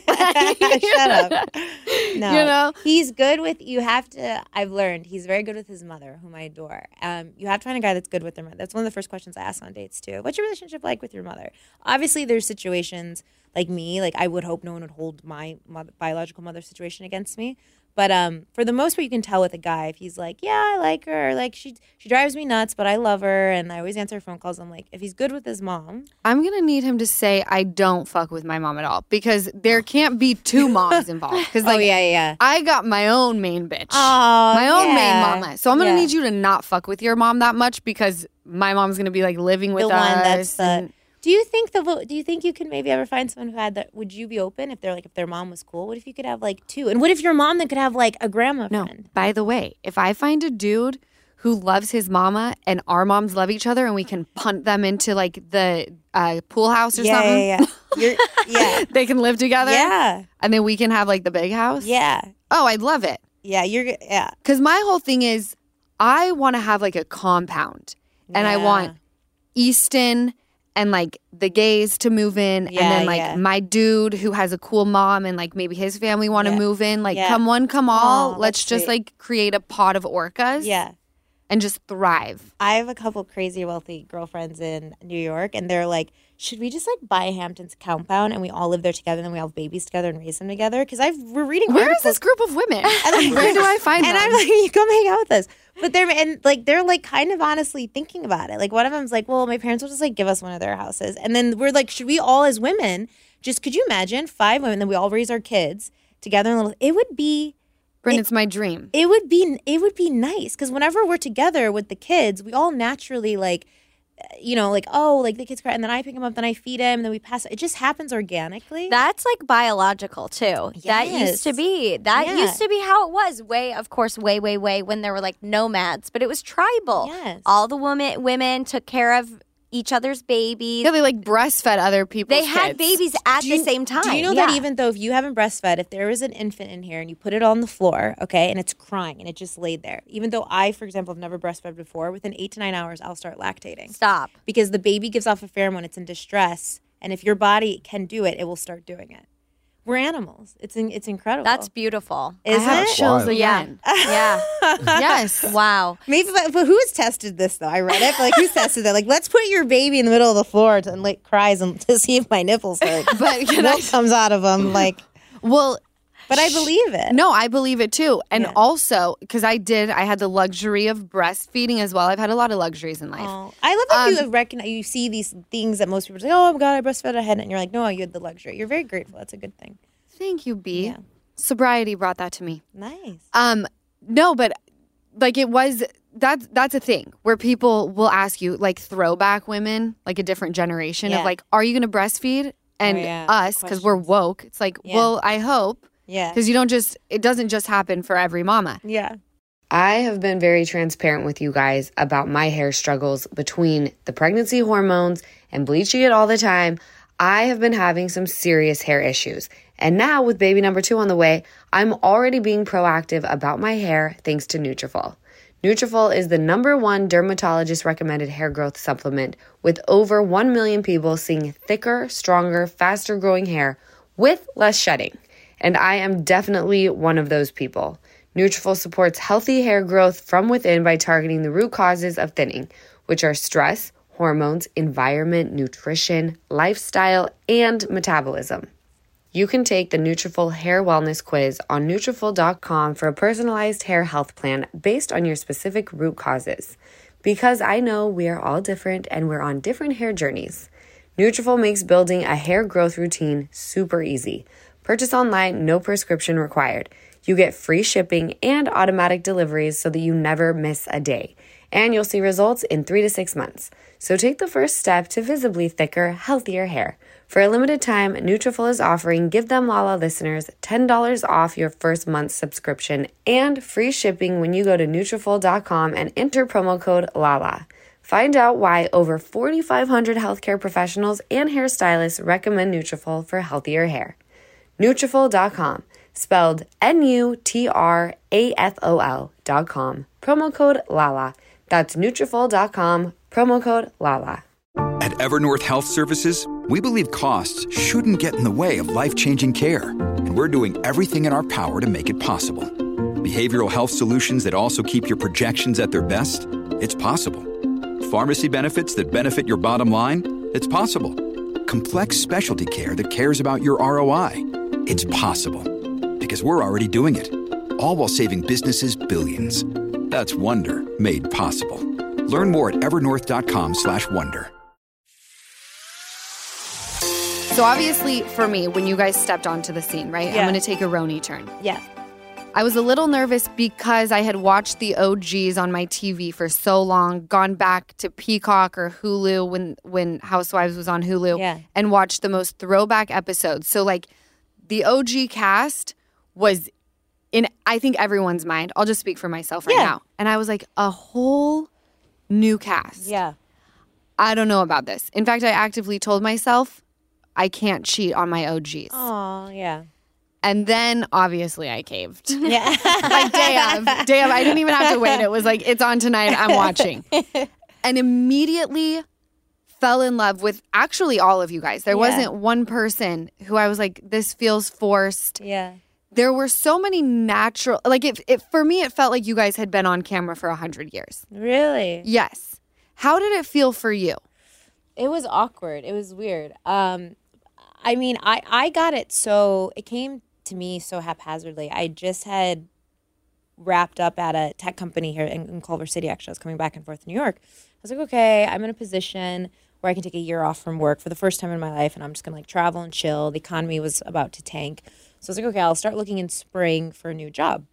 Shut up. No. He's good with, I've learned, he's very good with his mother, whom I adore. You have to find a guy that's good with their mother. That's one of the first questions I ask on dates too. What's your relationship like with your mother? Obviously there's situations like me, like I would hope no one would hold my biological mother situation against me. But for the most part, you can tell with a guy if he's like, yeah, I like her, or like she drives me nuts, but I love her, and I always answer her phone calls. I'm like, if he's good with his mom, I'm going to need him to say, I don't fuck with my mom at all, because there can't be two moms involved. Because like, yeah. I got my own main bitch, Oh, my own main yeah. mama. So I'm going to Yeah. need you to not fuck with your mom that much, because my mom's going to be like living with the us. one that's and- Do you think you can maybe ever find someone who had that? Would you be open if their mom was cool? What if you could have like two? And what if your mom then could have like a grandma No, friend? by the way, if I find a dude who loves his mama and our moms love each other and we can punt them into like the pool house or something, Yeah. they can live together. Yeah. And then we can have like the big house. Yeah. Oh, I'd love it. Yeah. Yeah. Because my whole thing is I want to have like a compound and I Yeah. want Easton and like the gays to move in, and then like my dude who has a cool mom and like maybe his family want to move in. Like come one, come all. Let's just like create a pod of orcas. Yeah. And just thrive. I have a couple crazy wealthy girlfriends in New York, and they're like, should we just like buy Hampton's compound and we all live there together and then we all have babies together and raise them together? Because we're reading Where articles. is this group of women? Where do I find them? And I'm like, you come hang out with us. But they're like kind of honestly thinking about it. Like one of them's like, well, my parents will just like give us one of their houses. And then we're like, should we all as women, just could you imagine 5 women, then we all raise our kids together in a little, it would be Bryn, it's my dream. It would be nice because whenever we're together with the kids, we all naturally like, like, oh, like the kids cry, and then I pick him up, then I feed him, and then we pass. It just happens organically. That's like biological too. Yes. That used to be how it was. Way when there were like nomads, but it was tribal. Yes. All the women took care of each other's babies. Yeah, they like breastfed other people's They had kids. babies at the same time. Do you know that even though if you haven't breastfed, if there is an infant in here and you put it on the floor, okay, and it's crying and it just laid there, even though I, for example, have never breastfed before, within 8 to 9 hours, I'll start lactating. Stop. Because the baby gives off a pheromone, it's in distress, and if your body can do it, it will start doing it. We're animals. It's incredible. That's beautiful. Isn't I have it? chills Wild. again. Yeah. Yes. Wow. Maybe, but who's tested this though? I read it. But like, who's tested that? Like, let's put your baby in the middle of the floor and like cries and to see if my nipples hurt. But Milk comes out of them. Like, well, but I believe it. no, I believe it too. And also, because I had the luxury of breastfeeding as well. I've had a lot of luxuries in life. Oh, I love that you recognize. You see these things that most people say, "Oh my God, I breastfed ahead," and you're like, "No, you had the luxury." You're very grateful. That's a good thing. Thank you, B. Yeah. Sobriety brought that to me. Nice. No, but like it was that's a thing where people will ask you, like throwback women, like a different generation of like, are you going to breastfeed? And us, because we're woke, it's like, well, I hope. Yeah. Because it doesn't just happen for every mama. Yeah. I have been very transparent with you guys about my hair struggles between the pregnancy hormones and bleaching it all the time. I have been having some serious hair issues. And now with baby number 2 on the way, I'm already being proactive about my hair thanks to Nutrafol. Nutrafol is the #1 dermatologist recommended hair growth supplement with over 1 million people seeing thicker, stronger, faster growing hair with less shedding. And I am definitely one of those people. Nutrafol supports healthy hair growth from within by targeting the root causes of thinning, which are stress, hormones, environment, nutrition, lifestyle, and metabolism. You can take the Nutrafol Hair Wellness Quiz on Nutrafol.com for a personalized hair health plan based on your specific root causes. Because I know we are all different and we're on different hair journeys. Nutrafol makes building a hair growth routine super easy. Purchase online, no prescription required. You get free shipping and automatic deliveries so that you never miss a day. And you'll see results in 3 to 6 months. So take the first step to visibly thicker, healthier hair. For a limited time, Nutrafol is offering Give Them Lala listeners $10 off your first month's subscription and free shipping when you go to Nutrafol.com and enter promo code LALA. Find out why over 4,500 healthcare professionals and hairstylists recommend Nutrafol for healthier hair. Nutrafol.com, spelled Nutrafol.com, promo code LALA. That's Nutrafol.com, promo code LALA. At Evernorth Health Services, we believe costs shouldn't get in the way of life-changing care, and we're doing everything in our power to make it possible. Behavioral health solutions that also keep your projections at their best? It's possible. Pharmacy benefits that benefit your bottom line? It's possible. Complex specialty care that cares about your ROI? It's possible. Because we're already doing it. All while saving businesses billions. That's Wonder made possible. Learn more at evernorth.com/wonder. So obviously for me, when you guys stepped onto the scene, right? I'm going to take a Roni turn. Yeah. I was a little nervous because I had watched the OGs on my TV for so long, gone back to Peacock or Hulu when Housewives was on Hulu, and watched the most throwback episodes. So like the OG cast was in, I think, everyone's mind. I'll just speak for myself right now. And I was like, a whole new cast. Yeah. I don't know about this. In fact, I actively told myself I can't cheat on my OGs. Oh, yeah. And then, obviously, I caved. Yeah. Like, day of. I didn't even have to wait. It was like, it's on tonight. I'm watching. And immediately fell in love with actually all of you guys. There Yeah. wasn't one person who I was like, this feels forced. Yeah. There were so many natural, like for me, it felt like you guys had been on camera for 100 years. Really? Yes. How did it feel for you? It was awkward. It was weird. I mean, I got it it came to me so haphazardly. I just had wrapped up at a tech company here in Culver City, actually. I was coming back and forth to New York. I was like, okay, I'm in a position where I can take a year off from work for the first time in my life, and I'm just going to like travel and chill. The economy was about to tank. So I was like, okay, I'll start looking in spring for a new job.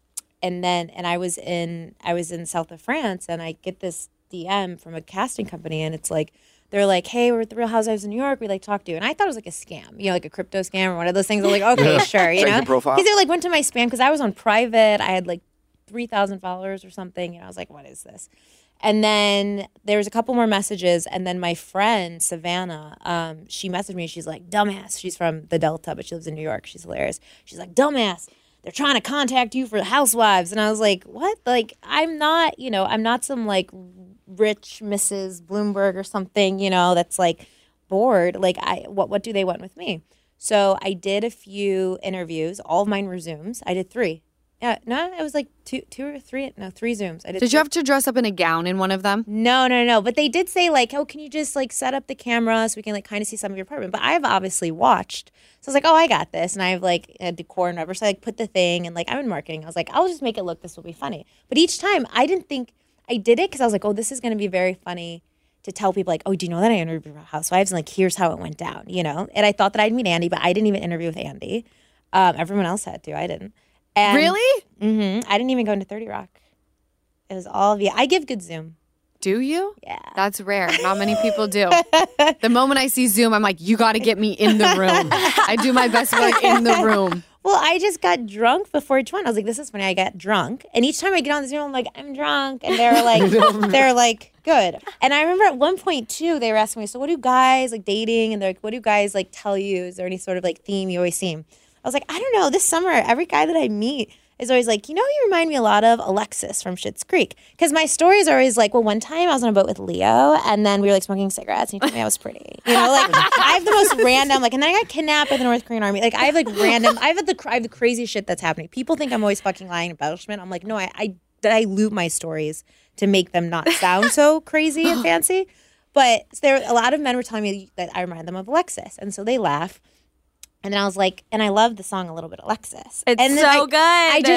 And I was in south of France, and I get this DM from a casting company, and it's like, they're like, hey, we're at the Real Housewives of New York. We'd like to talk to you. And I thought it was like a scam, like a crypto scam or one of those things. I'm like, okay, sure, Check your profile. Because they like went to my spam because I was on private. I had like 3,000 followers or something. I was like, what is this? And then there was a couple more messages. And then my friend, Savannah, she messaged me. She's like, dumbass. She's from the Delta, but she lives in New York. She's hilarious. She's like, dumbass. They're trying to contact you for the Housewives. And I was like, what? Like, I'm not some like rich Mrs. Bloomberg or something, that's like bored. Like, what do they want with me? So I did a few interviews. All of mine were Zooms. I did 3. Yeah, no, it was like two or three. No, 3 Zooms. I Did you have to dress up in a gown in one of them? No. But they did say like, oh, can you just like set up the camera so we can like kind of see some of your apartment? But I've obviously watched. So I was like, oh, I got this. And I have like a decor and whatever. So I like put the thing and like I'm in marketing. I was like, I'll just make it look, this will be funny. But each time I didn't think I did it because I was like, oh, this is going to be very funny to tell people like, oh, do you know that I interviewed Housewives? And like, here's how it went down, And I thought that I'd meet Andy, but I didn't even interview with Andy. Everyone else had to. I didn't. And, really? Mm-hmm. I didn't even go into 30 Rock. It was all via. I give good Zoom. Do you? Yeah. That's rare. Not many people do. The moment I see Zoom, I'm like, you got to get me in the room. I do my best work in the room. Well, I just got drunk before each one. I was like, this is funny. I got drunk. And each time I get on the Zoom, I'm like, I'm drunk. And they're like, good. And I remember at one point, too, they were asking me, so what do guys like dating? And they're like, what do guys like tell you? Is there any sort of like theme you always see? I was like, I don't know. This summer, every guy that I meet is always like, you remind me a lot of Alexis from Schitt's Creek. Because my stories are always like, well, one time I was on a boat with Leo, and then we were like smoking cigarettes, and he told me I was pretty. Like I have the most random, like, and then I got kidnapped by the North Korean army. Like I have like random, I have the crazy shit that's happening. People think I'm always fucking lying embellishment. I'm like, no, I dilute my stories to make them not sound so crazy and fancy. But a lot of men were telling me that I remind them of Alexis, and so they laugh. And then I was like, and I love the song a little bit, Alexis. It's and so good.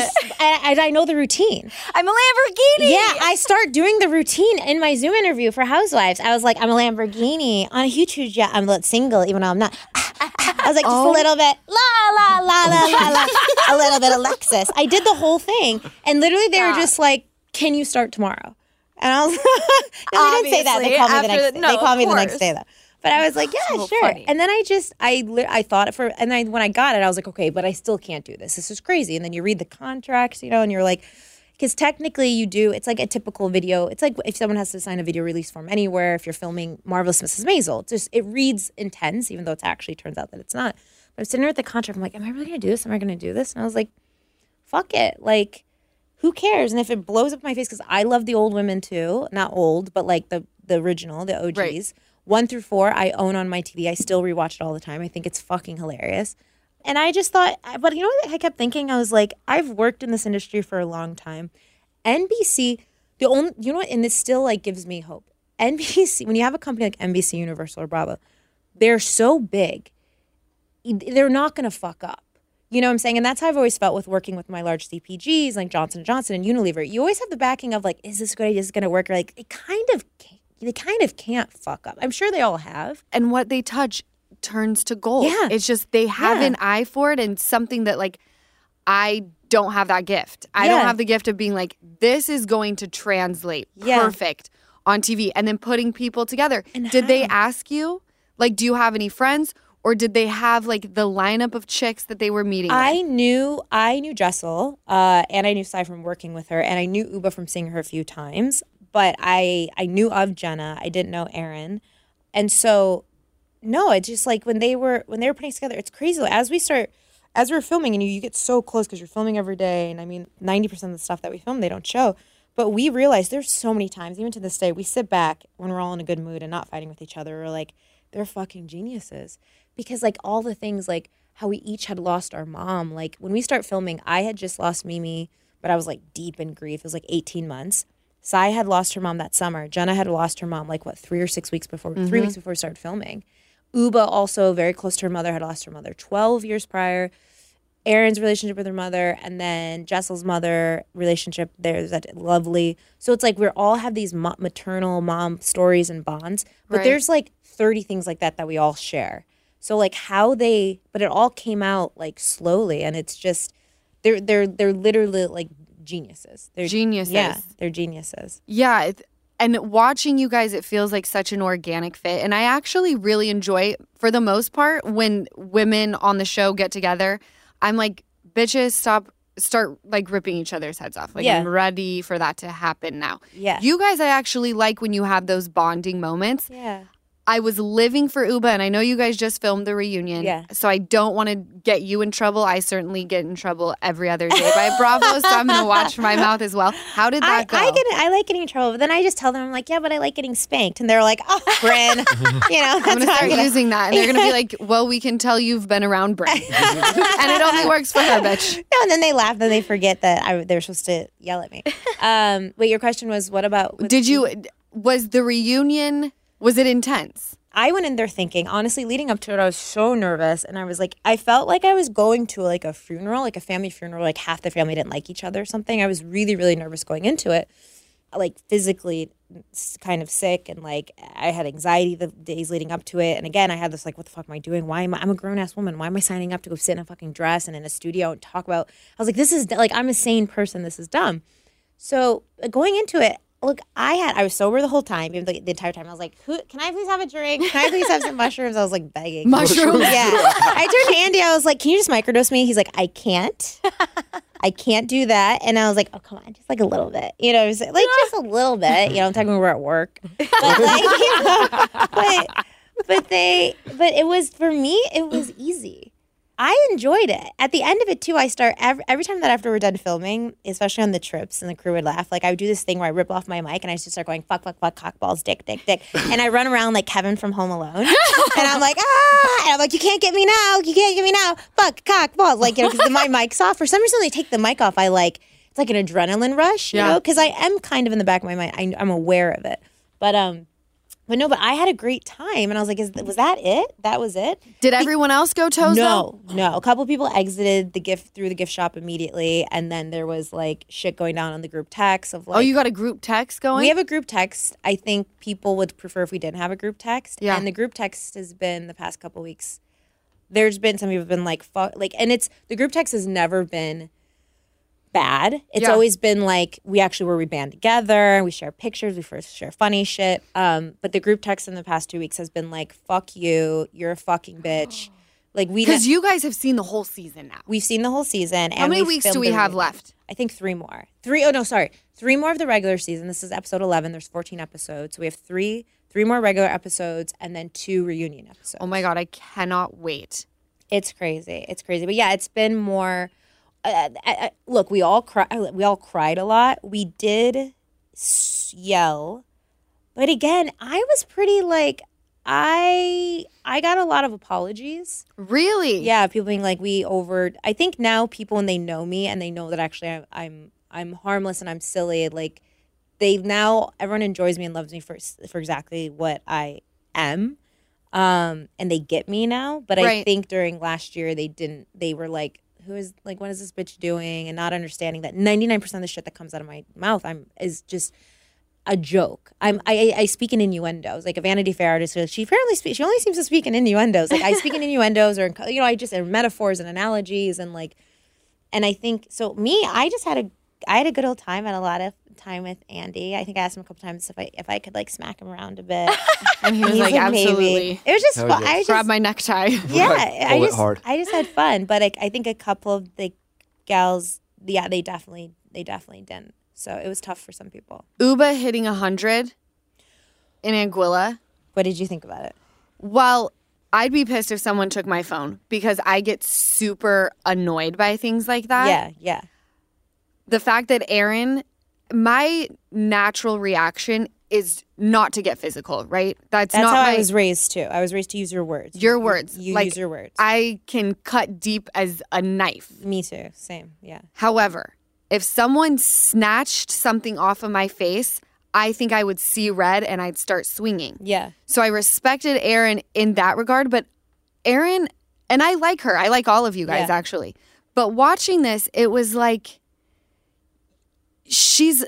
I know the routine. I'm a Lamborghini. Yeah, I start doing the routine in my Zoom interview for Housewives. I was like, I'm a Lamborghini on a huge jet. I'm single, even though I'm not. I was like, just a little bit, la, la, la, la, la, la, a little bit Alexis. I did the whole thing. And literally they were just like, can you start tomorrow? And I was no, they didn't say that. They called me the next day. They called me the next day, though. But I was like, yeah, so sure. Funny. And then I thought it when I got it, I was like, okay, but I still can't do this. This is crazy. And then you read the contracts, and you're like, because technically it's like a typical video. It's like if someone has to sign a video release form anywhere, if you're filming Marvelous Mrs. Maisel, it reads intense, even though it actually turns out that it's not. But I'm sitting there at the contract, I'm like, am I really going to do this? Am I going to do this? And I was like, fuck it. Like, who cares? And if it blows up my face, because I love the old women too, not old, but like the original, the OGs. Right. 1 through 4, I own on my TV. I still rewatch it all the time. I think it's fucking hilarious. And I just thought, but you know what I kept thinking? I was like, I've worked in this industry for a long time. NBC, and this still like gives me hope. NBC, when you have a company like NBC, Universal, or Bravo, they're so big, they're not going to fuck up. You know what I'm saying? And that's how I've always felt with working with my large CPGs like Johnson & Johnson and Unilever. You always have the backing of like, is this good idea? Is this going to work? Or like, they kind of can't fuck up. I'm sure they all have. And what they touch turns to gold. Yeah. It's just they have an eye for it, and something that like I don't have that gift. I don't have the gift of being like, this is going to translate perfect on TV, and then putting people together. And did they ask you, like, do you have any friends? Or did they have like the lineup of chicks that they were meeting with? I knew Jessel, and I knew Sai from working with her, and I knew Uba from seeing her a few times. But I knew of Jenna. I didn't know Erin. And so, no, it's just like when they were putting together, it's crazy. As we're filming, and you get so close because you're filming every day. And I mean, 90% of the stuff that we film, they don't show. But we realized there's so many times, even to this day, we sit back when we're all in a good mood and not fighting with each other. We're like, they're fucking geniuses. Because like all the things, like how we each had lost our mom. Like when we start filming, I had just lost Mimi, but I was like deep in grief. It was like 18 months. Sai had lost her mom that summer. Jenna had lost her mom like 3 or 6 weeks before, 3 weeks before we started filming. Uba, also very close to her mother, had lost her mother 12 years prior. Erin's relationship with her mother, and then Jessel's mother relationship, there's that lovely. So it's like we all have these maternal mom stories and bonds, but there's like 30 things like that we all share. So like but it all came out like slowly, and it's just they're literally like geniuses. They're geniuses. Yeah, they're geniuses. Yeah. And watching you guys, it feels like such an organic fit. And I actually really enjoy, for the most part, when women on the show get together. I'm like, bitches, start like ripping each other's heads off. Like, I'm ready for that to happen now. Yeah. You guys, I actually like when you have those bonding moments. Yeah. I was living for Uba, and I know you guys just filmed the reunion. Yeah. So I don't want to get you in trouble. I certainly get in trouble every other day by Bravo, so I'm going to watch my mouth as well. How did that go? I like getting in trouble, but then I just tell them, I'm like, yeah, but I like getting spanked. And they're like, oh, Bryn. You know, I'm going to start using that. And they're going to be like, well, we can tell you've been around Bryn. And it only works for her, bitch. No, and then they laugh, then they forget that they're supposed to yell at me. Wait, your question was, what about... Was the reunion, was it intense? I went in there thinking, honestly, leading up to it, I was so nervous. And I was like, I felt like I was going to like a funeral, like a family funeral, like half the family didn't like each other or something. I was really, really nervous going into it. Like physically kind of sick, and like I had anxiety the days leading up to it. And again, I had this like, what the fuck am I doing? I'm a grown-ass woman. Why am I signing up to go sit in a fucking dress and in a studio and talk about... I was like, this is like, I'm a sane person. This is dumb. So going into it, look, I was sober the whole time, even the entire time. I was like, can I please have a drink? Can I please have some mushrooms? I was like begging. Mushrooms? Yeah. I turned to Andy. I was like, can you just microdose me? He's like, I can't. I can't do that. And I was like, oh, come on, just like a little bit. You know, just a little bit. You know, I'm talking about we're at work. But like, you know, but it was, for me, it was easy. I enjoyed it. At the end of it, too, I start every time that after we're done filming, especially on the trips, and the crew would laugh, like I would do this thing where I rip off my mic and I just start going, fuck, fuck, fuck, cock, balls, dick, dick, dick. And I run around like Kevin from Home Alone. And I'm like, ah! And I'm like, you can't get me now. You can't get me now. Fuck, cock, balls. Like, you know, because my mic's off. For some reason, they take the mic off. It's like an adrenaline rush, you know, because I am kind of in the back of my mind. I'm aware of it. But But I had a great time, and I was like, was that it? That was it? Did everyone else go toes No. A couple people exited through the gift shop immediately, and then there was like shit going down on the group text of like. Oh, you got a group text going? We have a group text. I think people would prefer if we didn't have a group text. Yeah. And the group text has been the past couple weeks. There's been some people have been like, fuck, like, and the group text has never been bad. It's always been like we band together, we share pictures, we first share funny shit. But the group text in the past 2 weeks has been like, fuck you, you're a fucking bitch. Like because you guys have seen the whole season now. We've seen the whole season. How many weeks do we have left? I think 3 more. 3 more of the regular season. This is episode 11. There's 14 episodes. So we have three more regular episodes and then 2 reunion episodes. Oh my God, I cannot wait. It's crazy. But yeah, it's been more. Look, we all cried a lot. We did yell, but again, I was pretty like I got a lot of apologies. Really? Yeah, people being like I think now people, when they know me and they know that actually I'm harmless and I'm silly, like everyone enjoys me and loves me for exactly what I am. And they get me now, but I think during last year they were like, what is this bitch doing? And not understanding that 99% of the shit that comes out of my mouth is just a joke. I speak in innuendos. Like a Vanity Fair artist, she only seems to speak in innuendos. Like I speak in innuendos or in metaphors and analogies and I think so. I had a good old time. I had a lot of time with Andy. I think I asked him a couple times if I could like smack him around a bit, and he was like absolutely. Maybe. It was just fun. I grab my necktie. Yeah, I just had fun. But I think a couple of the gals, they definitely didn't. So it was tough for some people. Uba hitting 100 in Anguilla. What did you think about it? Well, I'd be pissed if someone took my phone because I get super annoyed by things like that. Yeah. The fact that Erin my natural reaction is not to get physical, right? That's That's not how my, I was raised too. I was raised to use your words. your words. You Like, use your words. I can cut deep as a knife. Me too. Same. Yeah. However, if someone snatched something off of my face, I think I would see red and I'd start swinging. Yeah. So I respected Erin in that regard, but Erin, and I like her. I like all of you guys, Yeah. actually. But watching this, it was like, she's...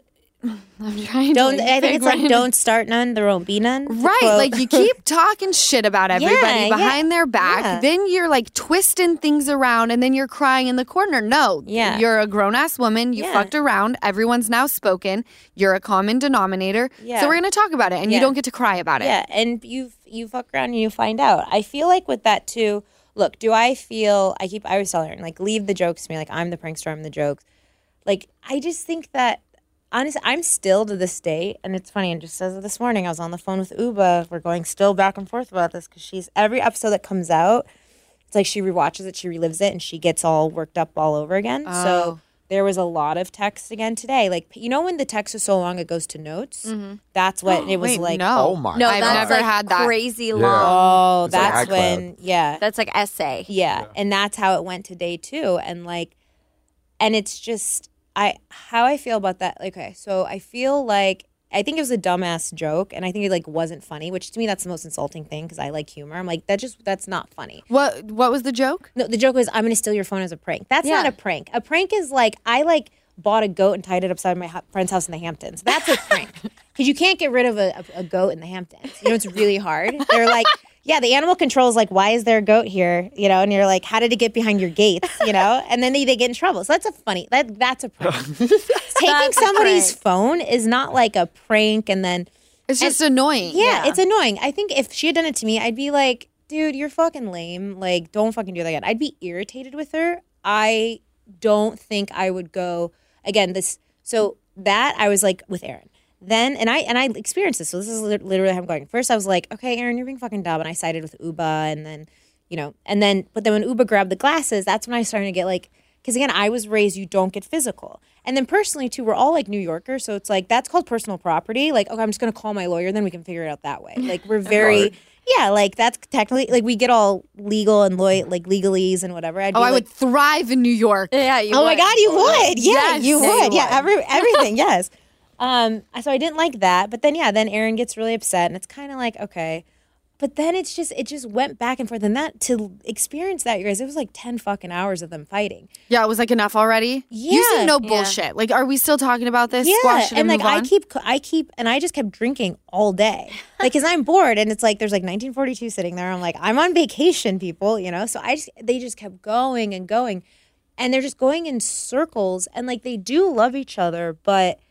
I'm trying Don't. to... I think it's like don't start none, there won't be none. to Right, quote. like you keep talking shit about everybody Yeah, behind their back. yeah. Then you're like twisting things around and then you're crying in the corner. No, Yeah. you're a grown-ass woman. You Yeah. fucked around. Everyone's now spoken. You're a common denominator. Yeah. So we're going to talk about it and you Yeah. don't get to cry about it. Yeah, and you fuck around and you find out. I feel like with that too. Look, do I feel? I always tell her like leave the jokes to me. Like I'm the prankster. I'm the jokes. Like I just think that. Honestly, I'm still to this day, and it's funny, and just as this morning, I was on the phone with Uba. We're going still back and forth about this because she's, every episode that comes out, it's like she rewatches it, she relives it, and she gets all worked up all over again. Oh. So there was a lot of text again today. Like, you know when the text is so long it goes to notes? That's what it was Wait, like. no. Oh my No, I've that's never like had that. crazy long. Oh, It's like that's iCloud. when, yeah. That's like essay. Yeah, and that's how it went today too. And like, and it's just how I feel about that. Okay, so I feel like I think it was a dumbass joke, and I think it like wasn't funny. Which to me, that's the most insulting thing because I like humor. I'm like that's not funny. What was the joke? No, the joke was I'm gonna steal your phone as a prank. That's Yeah. not a prank. A prank is like I like bought a goat and tied it upside my friend's house in the Hamptons. That's a prank because you can't get rid of a goat in the Hamptons. You know, it's really hard. They're like. Yeah, the animal control is like, why is there a goat here? You know, and you're like, how did it get behind your gates? You know, and then they get in trouble. So that's a funny, that's a prank. Taking somebody's phone is not like a prank and then. It's just annoying. Yeah, it's annoying. I think if she had done it to me, I'd be like, dude, you're fucking lame. Like, don't fucking do that again. I'd be irritated with her. I don't think I would go, again, so that I was like with Erin. Then, and I experienced this, so this is literally how I'm going. First, I was like, okay, Erin, you're being fucking dumb, and I sided with Uba, and then, you know, but then when Uba grabbed the glasses, that's when I started to get like, because again, I was raised, you don't get physical. And then personally, too, we're all like New Yorkers, so it's like, that's called personal property. Like, okay, I'm just going to call my lawyer, then we can figure it out that way. Like, we're very, yeah, like, that's technically, like, we get all legal and like legalese and whatever. I'd be I like, would thrive in New York. Yeah, you oh my would. God, you would. Yeah, Yes. you Yeah, would. you Yeah, everything, yes. So I didn't like that. But then, then Erin gets really upset. And it's kind of like, okay. But then it just went back and forth. And that, to experience that, you guys, it was like 10 fucking hours of them fighting. Yeah, it was like enough already. You Yeah. seem no bullshit. Like, are we still talking about this? Yeah. Squash it And like, move on? I just kept drinking all day. Like, cause I'm bored. And it's like, there's like 1942 sitting there. I'm like, I'm on vacation, people, you know? So they just kept going and going. And they're just going in circles. And like, they do love each other, but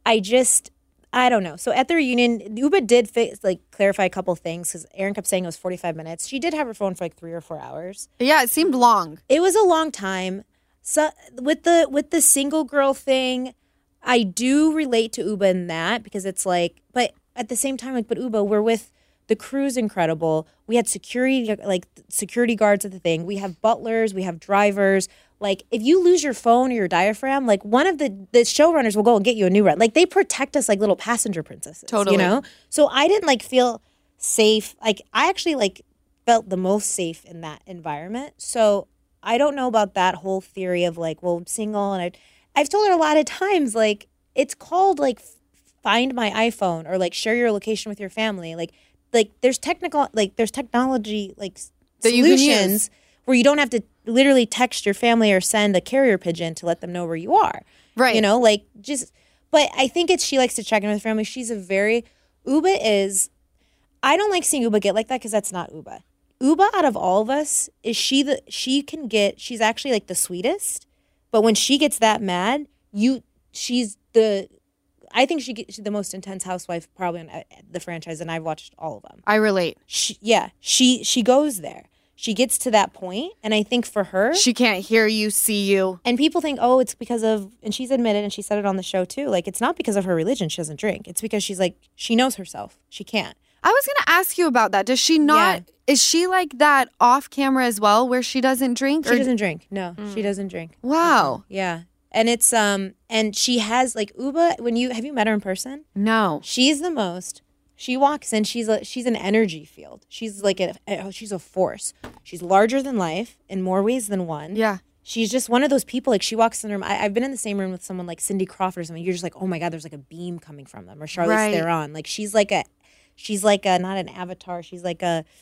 I don't know. So at the reunion, Uba did clarify a couple things because Erin kept saying it was 45 minutes. She did have her phone for like 3 or 4 hours. Yeah, it seemed long. It was a long time. So with the single girl thing, I do relate to Uba in that because it's like, but at the same time, like, but Uba, we're with the crew's incredible. We had security guards at the thing. We have butlers. We have drivers. Like, if you lose your phone or your diaphragm, like, one of the showrunners will go and get you a new one. Like, they protect us like little passenger princesses. Totally. You know? So I didn't, like, feel safe. Like, I actually, like, felt the most safe in that environment. So I don't know about that whole theory of, like, well, I'm single. And I've told her a lot of times, like, it's called, like, find my iPhone or, like, share your location with your family. Like there's technology, like, That you can solutions use. where you don't have to literally text your family or send a carrier pigeon to let them know where you are. Right. You know, like, just, but I think she likes to check in with family. Uba is, I don't like seeing Uba get like that because that's not Uba. Uba, out of all of us, she's actually like the sweetest, but when she gets that mad, I think she's the most intense housewife probably on the franchise, and I've watched all of them. I relate. She goes there. She gets to that point, and I think for her, She can't hear you, see you. and people think, oh, it's because of, and she's admitted, and she said it on the show too, like, it's not because of her religion she doesn't drink. It's because she's like, she knows herself. She can't. I was going to ask you about that. Does she not, is she like that off camera as well where she doesn't drink? She doesn't drink. No, she doesn't drink. Wow. Yeah. And it's and she has like Uba. Have you met her in person? No. She's the most. She walks in. She's an energy field. She's like she's a force. She's larger than life in more ways than one. Yeah. She's just one of those people. Like she walks in the room. I've been in the same room with someone like Cindy Crawford or something. You're just like, oh my god, there's like a beam coming from them. Or Charlize Theron. Like she's like a not an avatar. She's like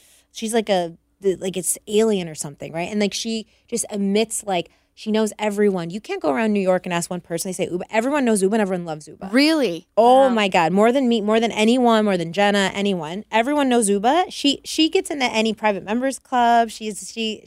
it's alien or something, right? And like she just emits like. She knows everyone. You can't go around New York and ask one person. They say Uba. Everyone knows Uba and everyone loves Uba. Really? Oh my God. More than me, more than anyone, more than Jenna, anyone. Everyone knows Uba. She gets into any private members club. She's a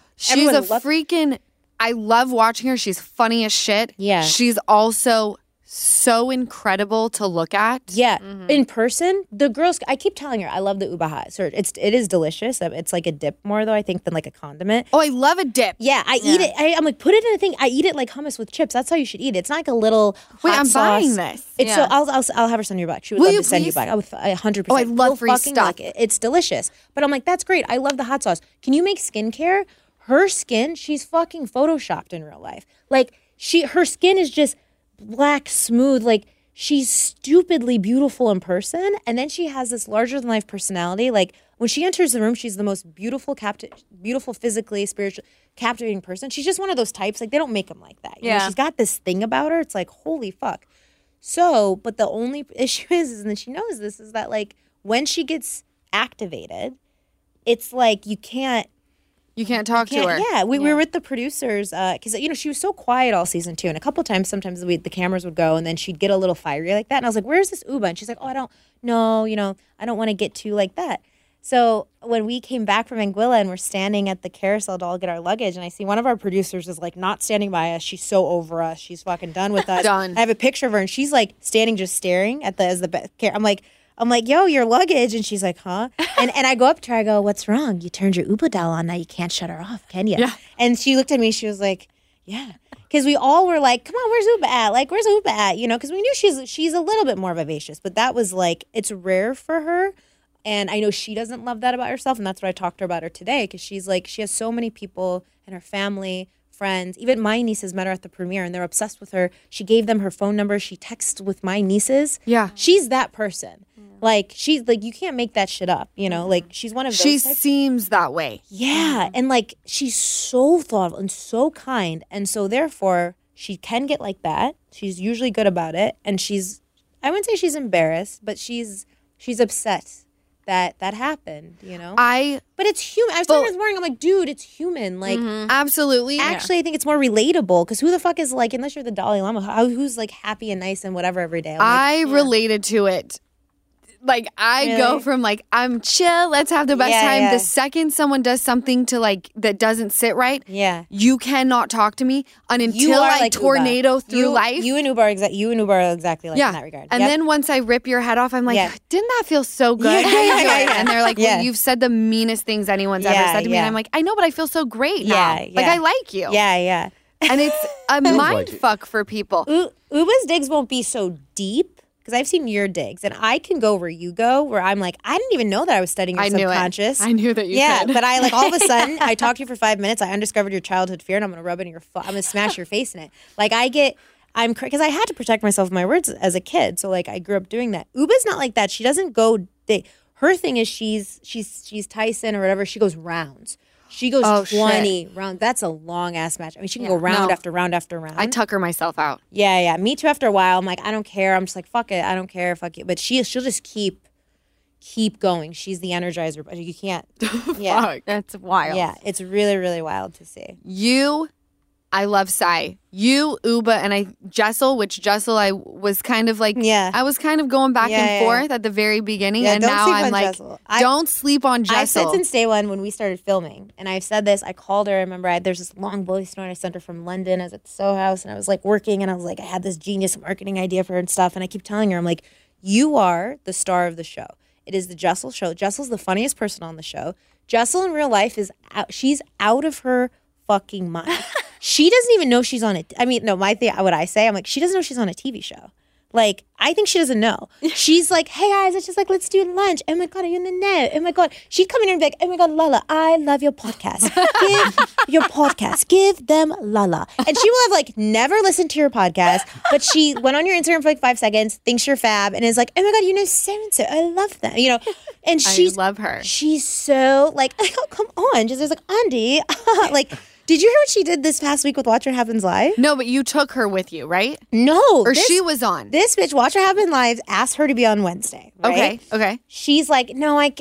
freaking. I love watching her. She's funny as shit. Yeah. She's also so incredible to look at. Yeah. In person, the girls, I keep telling her, I love the Uba hot. So it is delicious. It's like a dip more though, I think, than like a condiment. Oh, I love a dip. Yeah, I eat it. I'm like, put it in a thing. I eat it like hummus with chips. That's how you should eat it. It's not like a little hot I'm sauce. buying this. It's so I'll have her send you back. She would love to send you back. I would 100%. Oh, I love free fucking stuff. like it. It's delicious. But I'm like, that's great. I love the hot sauce. Can you make skincare? Her skin, she's fucking photoshopped in real life. Like her skin is just black, smooth, like she's stupidly beautiful in person, and then she has this larger than life personality. Like when she enters the room, she's the most beautiful, physically, spiritually captivating person. She's just one of those types. Like they don't make them like that. You know, she's got this thing about her. It's like holy fuck. So, but the only issue is, and then she knows this, is that like when she gets activated, it's like you can't talk to her. Yeah, we were with the producers because she was so quiet all season 2, and a couple times sometimes the cameras would go and then she'd get a little fiery like that, and I was like, "Where's this Uba?" And she's like, "Oh, I don't know. I don't want to get too like that." So when we came back from Anguilla and we're standing at the carousel to all get our luggage, and I see one of our producers is like not standing by us. She's so over us. She's fucking done with us. Done. I have a picture of her, and she's like standing just staring at I'm like, yo, your luggage. And she's like, huh? And I go up to her, I go, what's wrong? You turned your Uba doll on, now you can't shut her off, can you? Yeah. And she looked at me, she was like, yeah. Because we all were like, come on, where's Uba at? Like, where's Uba at? Because we knew she's a little bit more vivacious, but that was like, it's rare for her. And I know she doesn't love that about herself. And that's what I talked to her about her today, because she's like, she has so many people in her family, friends. Even my nieces met her at the premiere and they're obsessed with her. She gave them her phone number. She texts with my nieces. Yeah. She's that person. Like, she's like, you can't make that shit up, Like, she's one of those She types. seems that way. Yeah. And, like, she's so thoughtful and so kind. And so, therefore, she can get like that. She's usually good about it. And I wouldn't say she's embarrassed, but she's upset that happened, But it's human. I was talking this morning, I'm like, dude, it's human. Like, absolutely. Actually, I think it's more relatable, because who the fuck is, like, unless you're the Dalai Lama, who's, like, happy and nice and whatever every day? I related to it. Like, I go from, like, I'm chill, let's have the best time. Yeah. The second someone does something to, like, that doesn't sit right, you cannot talk to me until I like tornado Uba. through life. You and Uba are exactly like in that regard. And then once I rip your head off, I'm like, didn't that feel so good? Yeah. And they're like, well, you've said the meanest things anyone's ever said to me. And I'm like, I know, but I feel so great now. Like, I like you. Yeah. And it's a mind fuck for people. Uba's digs won't be so deep, because I've seen your digs, and I can go where you go, where I'm like, I didn't even know that I was studying your subconscious. I knew that you could. But I, like, all of a sudden, I talked to you for 5 minutes, I undiscovered your childhood fear, and I'm going to rub it in I'm going to smash your face in it. Like, because I had to protect myself with my words as a kid, so, like, I grew up doing that. Uba's not like that. She doesn't go, her thing is she's Tyson or whatever, she goes rounds. She goes 20 rounds. That's a long-ass match. I mean, she can go round after round after round. I tucker myself out. Yeah. Me too after a while. I'm like, I don't care. I'm just like, fuck it. I don't care. Fuck it. But she'll just keep going. She's the energizer. But you can't. Yeah. Fuck. That's wild. Yeah. It's really, really wild to see. I love Sai. You, Uba, and Jessel, which Jessel I was kind of like, I was kind of going back and forth at the very beginning. And now I'm like, Jessel. Don't sleep on Jessel. I've said since day one when we started filming, and I've said this, I called her, I remember there's this long bully story, I sent her from London, I was at the Soho House, and I was like working, and I was like, I had this genius marketing idea for her and stuff, and I keep telling her, I'm like, you are the star of the show. It is the Jessel show. Jessel's the funniest person on the show. Jessel in real life she's out of her fucking mind. She doesn't even know she's on it. I mean, no, what I say, I'm like, she doesn't know she's on a TV show. Like, I think she doesn't know. She's like, hey guys, it's just like, let's do lunch. Oh my God, are you in the know? Oh my God. She'd come in here and be like, oh my God, Lala, I love your podcast. Give your podcast. Give them Lala. And she will have like never listened to your podcast, but she went on your Instagram for like 5 seconds, thinks you're fab, and is like, oh my God, you know so-and-so. I love them. You know, and I love her. She's so like, oh, come on. Just like, Andy, like, did you hear what she did this past week with Watch What Happens Live? No, but you took her with you, right? No. Or she was on. This bitch, Watch What Happens Live, asked her to be on Wednesday. Right? Okay. She's like, no, I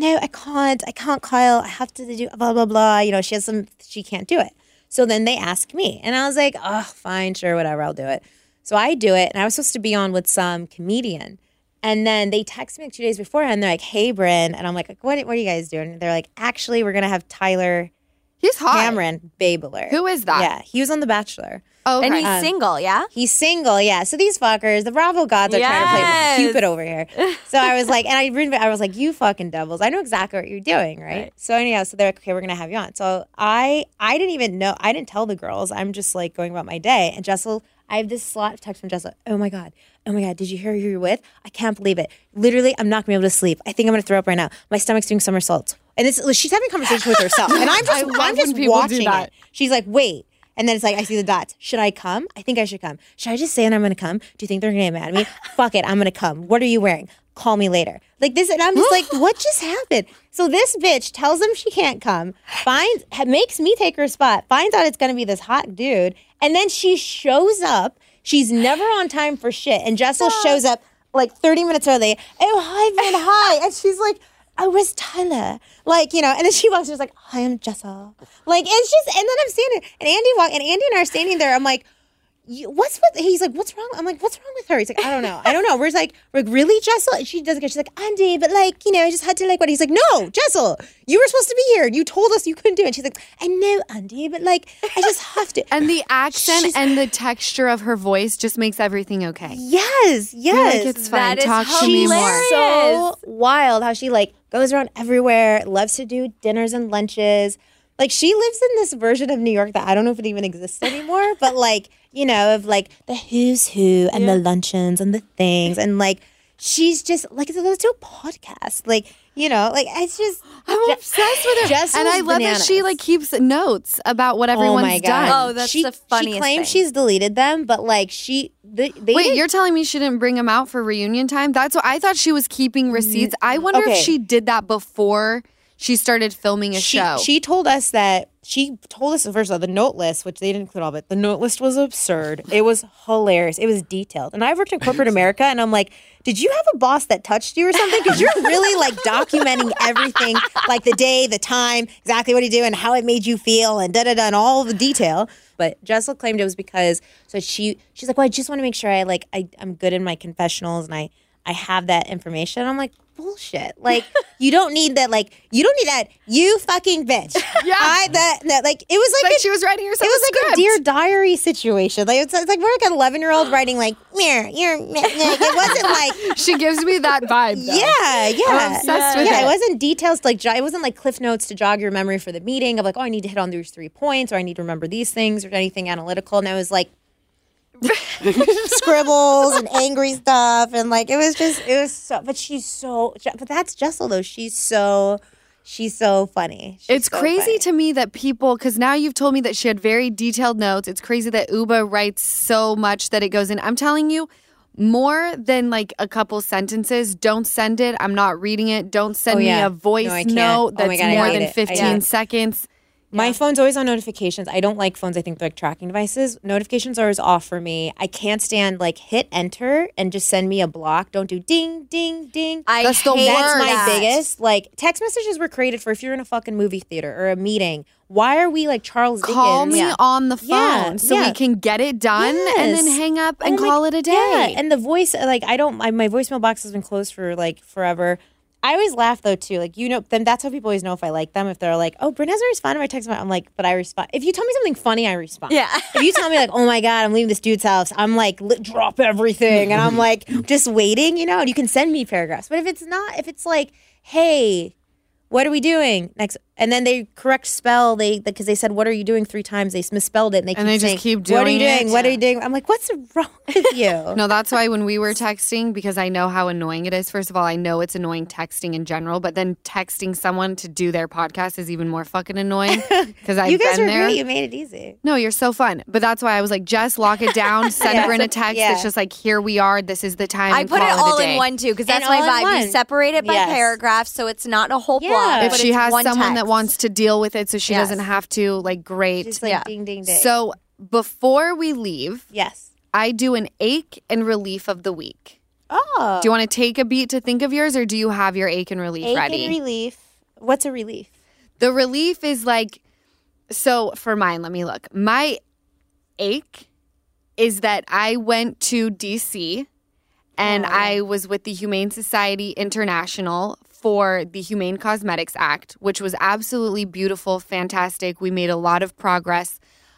can't, Kyle. I have to do blah, blah, blah. You know, she can't do it. So then they asked me. And I was like, oh, fine, sure, whatever, I'll do it. So I do it. And I was supposed to be on with some comedian. And then they text me like 2 days beforehand. And they're like, hey, Bryn. And I'm like, what are you guys doing? And they're like, actually, we're going to have Tyler He's hot. Cameron Babler. Who is that? Yeah, he was on The Bachelor. Oh, okay. And he's single, yeah? He's single, yeah. So these fuckers, the Bravo gods are trying to play Cupid over here. So I was like, I was like, you fucking devils. I know exactly what you're doing, right? So anyhow, so they're like, okay, we're going to have you on. So I didn't even know. I didn't tell the girls. I'm just like going about my day. And Jessel, I have this slot of text from Jessel. Oh my God, did you hear who you're with? I can't believe it. Literally, I'm not going to be able to sleep. I think I'm going to throw up right now. My stomach's doing somersaults. And she's having a conversation with herself. And I'm just watching it. She's like, wait. And then it's like, I see the dots. Should I come? I think I should come. Should I just say that I'm going to come? Do you think they're going to get mad at me? Fuck it. I'm going to come. What are you wearing? Call me later. Like this. And I'm just like, what just happened? So this bitch tells them she can't come, makes me take her spot, finds out it's going to be this hot dude. And then she shows up. She's never on time for shit. And Jessel shows up like 30 minutes early. Oh, hi, Vin, hi. And she's like, oh, where's Tyler? Like, you know, and then she walks, she's like, hi, I'm Jessel. Like, it's just, and then I'm standing, and Andy and I are standing there. I'm like, he's like, what's wrong? I'm like, what's wrong with her? He's like, I don't know. We're like, really, Jessel? And she doesn't get, she's like, Andy, but like, you know, I just had to like, what? He's like, no, Jessel, you were supposed to be here. You told us you couldn't do it. And she's like, I know, Andy, but like, I just have to. And the accent and the texture of her voice just makes everything okay. Yes. You're like, it's fine. Talk to me more. So wild how she like goes around everywhere, loves to do dinners and lunches. Like she lives in this version of New York that I don't know if it even exists anymore, but like, you know, of like the who's who and the luncheons and the things. And like, she's just like, let's do a podcast. Like, you know, like it's just. I'm obsessed with her. And I love that she like keeps notes about what everyone's done. Oh, that's the funniest She claims thing. she's deleted them, but like Wait, you're telling me she didn't bring them out for reunion time? That's what I thought. She was keeping receipts. I wonder if she did that before she started filming a show. She told us first of all, the note list, which they didn't include all of it, the note list was absurd. It was hilarious. It was detailed. And I've worked in corporate America, and I'm like, did you have a boss that touched you or something? Because you're really like documenting everything, like the day, the time, exactly what he did and how it made you feel and da-da-da and all the detail. But Jessel claimed it was because, so she's like, well, I just want to make sure I'm good in my confessionals and I have that information. I'm like, bullshit. Like, you don't need that. Like, you don't need that. You fucking bitch. Yeah. Like, it was like she was writing herself. It was like a Dear Diary situation. Like, it's like we're like an 11-year-old writing like, it wasn't like. She gives me that vibe, though. Yeah. I'm obsessed with it. It wasn't details like, it wasn't like cliff notes to jog your memory for the meeting of like, oh, I need to hit on these 3 points or I need to remember these things or anything analytical. And I was like, scribbles and angry stuff and like it was so but that's Jessel though. She's so funny. It's so crazy funny to me that people, because now you've told me that she had very detailed notes. It's crazy that Uba writes so much that it goes in. I'm telling you, more than like a couple sentences, don't send it. I'm not reading it. Don't send me a voice note that's more than 15 seconds. My phone's always on notifications. I don't like phones. I think they're like tracking devices. Notifications are always off for me. I can't stand like hit enter and just send me a block. Don't do ding, ding, ding. That's my biggest. Like text messages were created for if you're in a fucking movie theater or a meeting. Why are we like Charles Dickens? Call me on the phone so we can get it done and then hang up and call it a day. Yeah, and the voice, like my voicemail box has been closed for like forever. I always laugh though too, like then that's how people always know if I like them. If they're like, "Oh, Bryn hasn't responded to my text," I'm like, "But I respond." If you tell me something funny, I respond. Yeah. If you tell me like, "Oh my God, I'm leaving this dude's house," I'm like, "Drop everything," and I'm like, just waiting, and you can send me paragraphs. But if it's like, "Hey, what are we doing next? And then they correct spell. Because they said, what are you doing 3 times? They misspelled it. And they just saying, keep doing what are you it? doing? What are you doing? I'm like, what's wrong with you? No, that's why when we were texting, because I know how annoying it is. First of all, I know it's annoying texting in general, but then texting someone to do their podcast is even more fucking annoying because I've You guys been were there. great. You made it easy. No, you're so fun. But that's why I was like, Jess, lock it down. Send Yeah. her in a text. Yeah. It's just like, here we are. This is the time. I and put it call all a in day. one too because that's And my all in vibe. You one. separate it by Yes. paragraphs, so it's not a whole Yeah. block. If but she it's has one someone that text. wants to deal with it so she Yes. doesn't have to, like, great. Just like Yeah. ding, ding, ding. So before we leave, yes. I do an ache and relief of the week. Oh. Do you want to take a beat to think of yours, or do you have your ache and relief Ache ready? and relief. What's a relief? The relief is like, so for mine, let me look. My ache is that I went to DC and I was with the Humane Society International for the Humane Cosmetics Act, which was absolutely beautiful, fantastic. We made a lot of progress.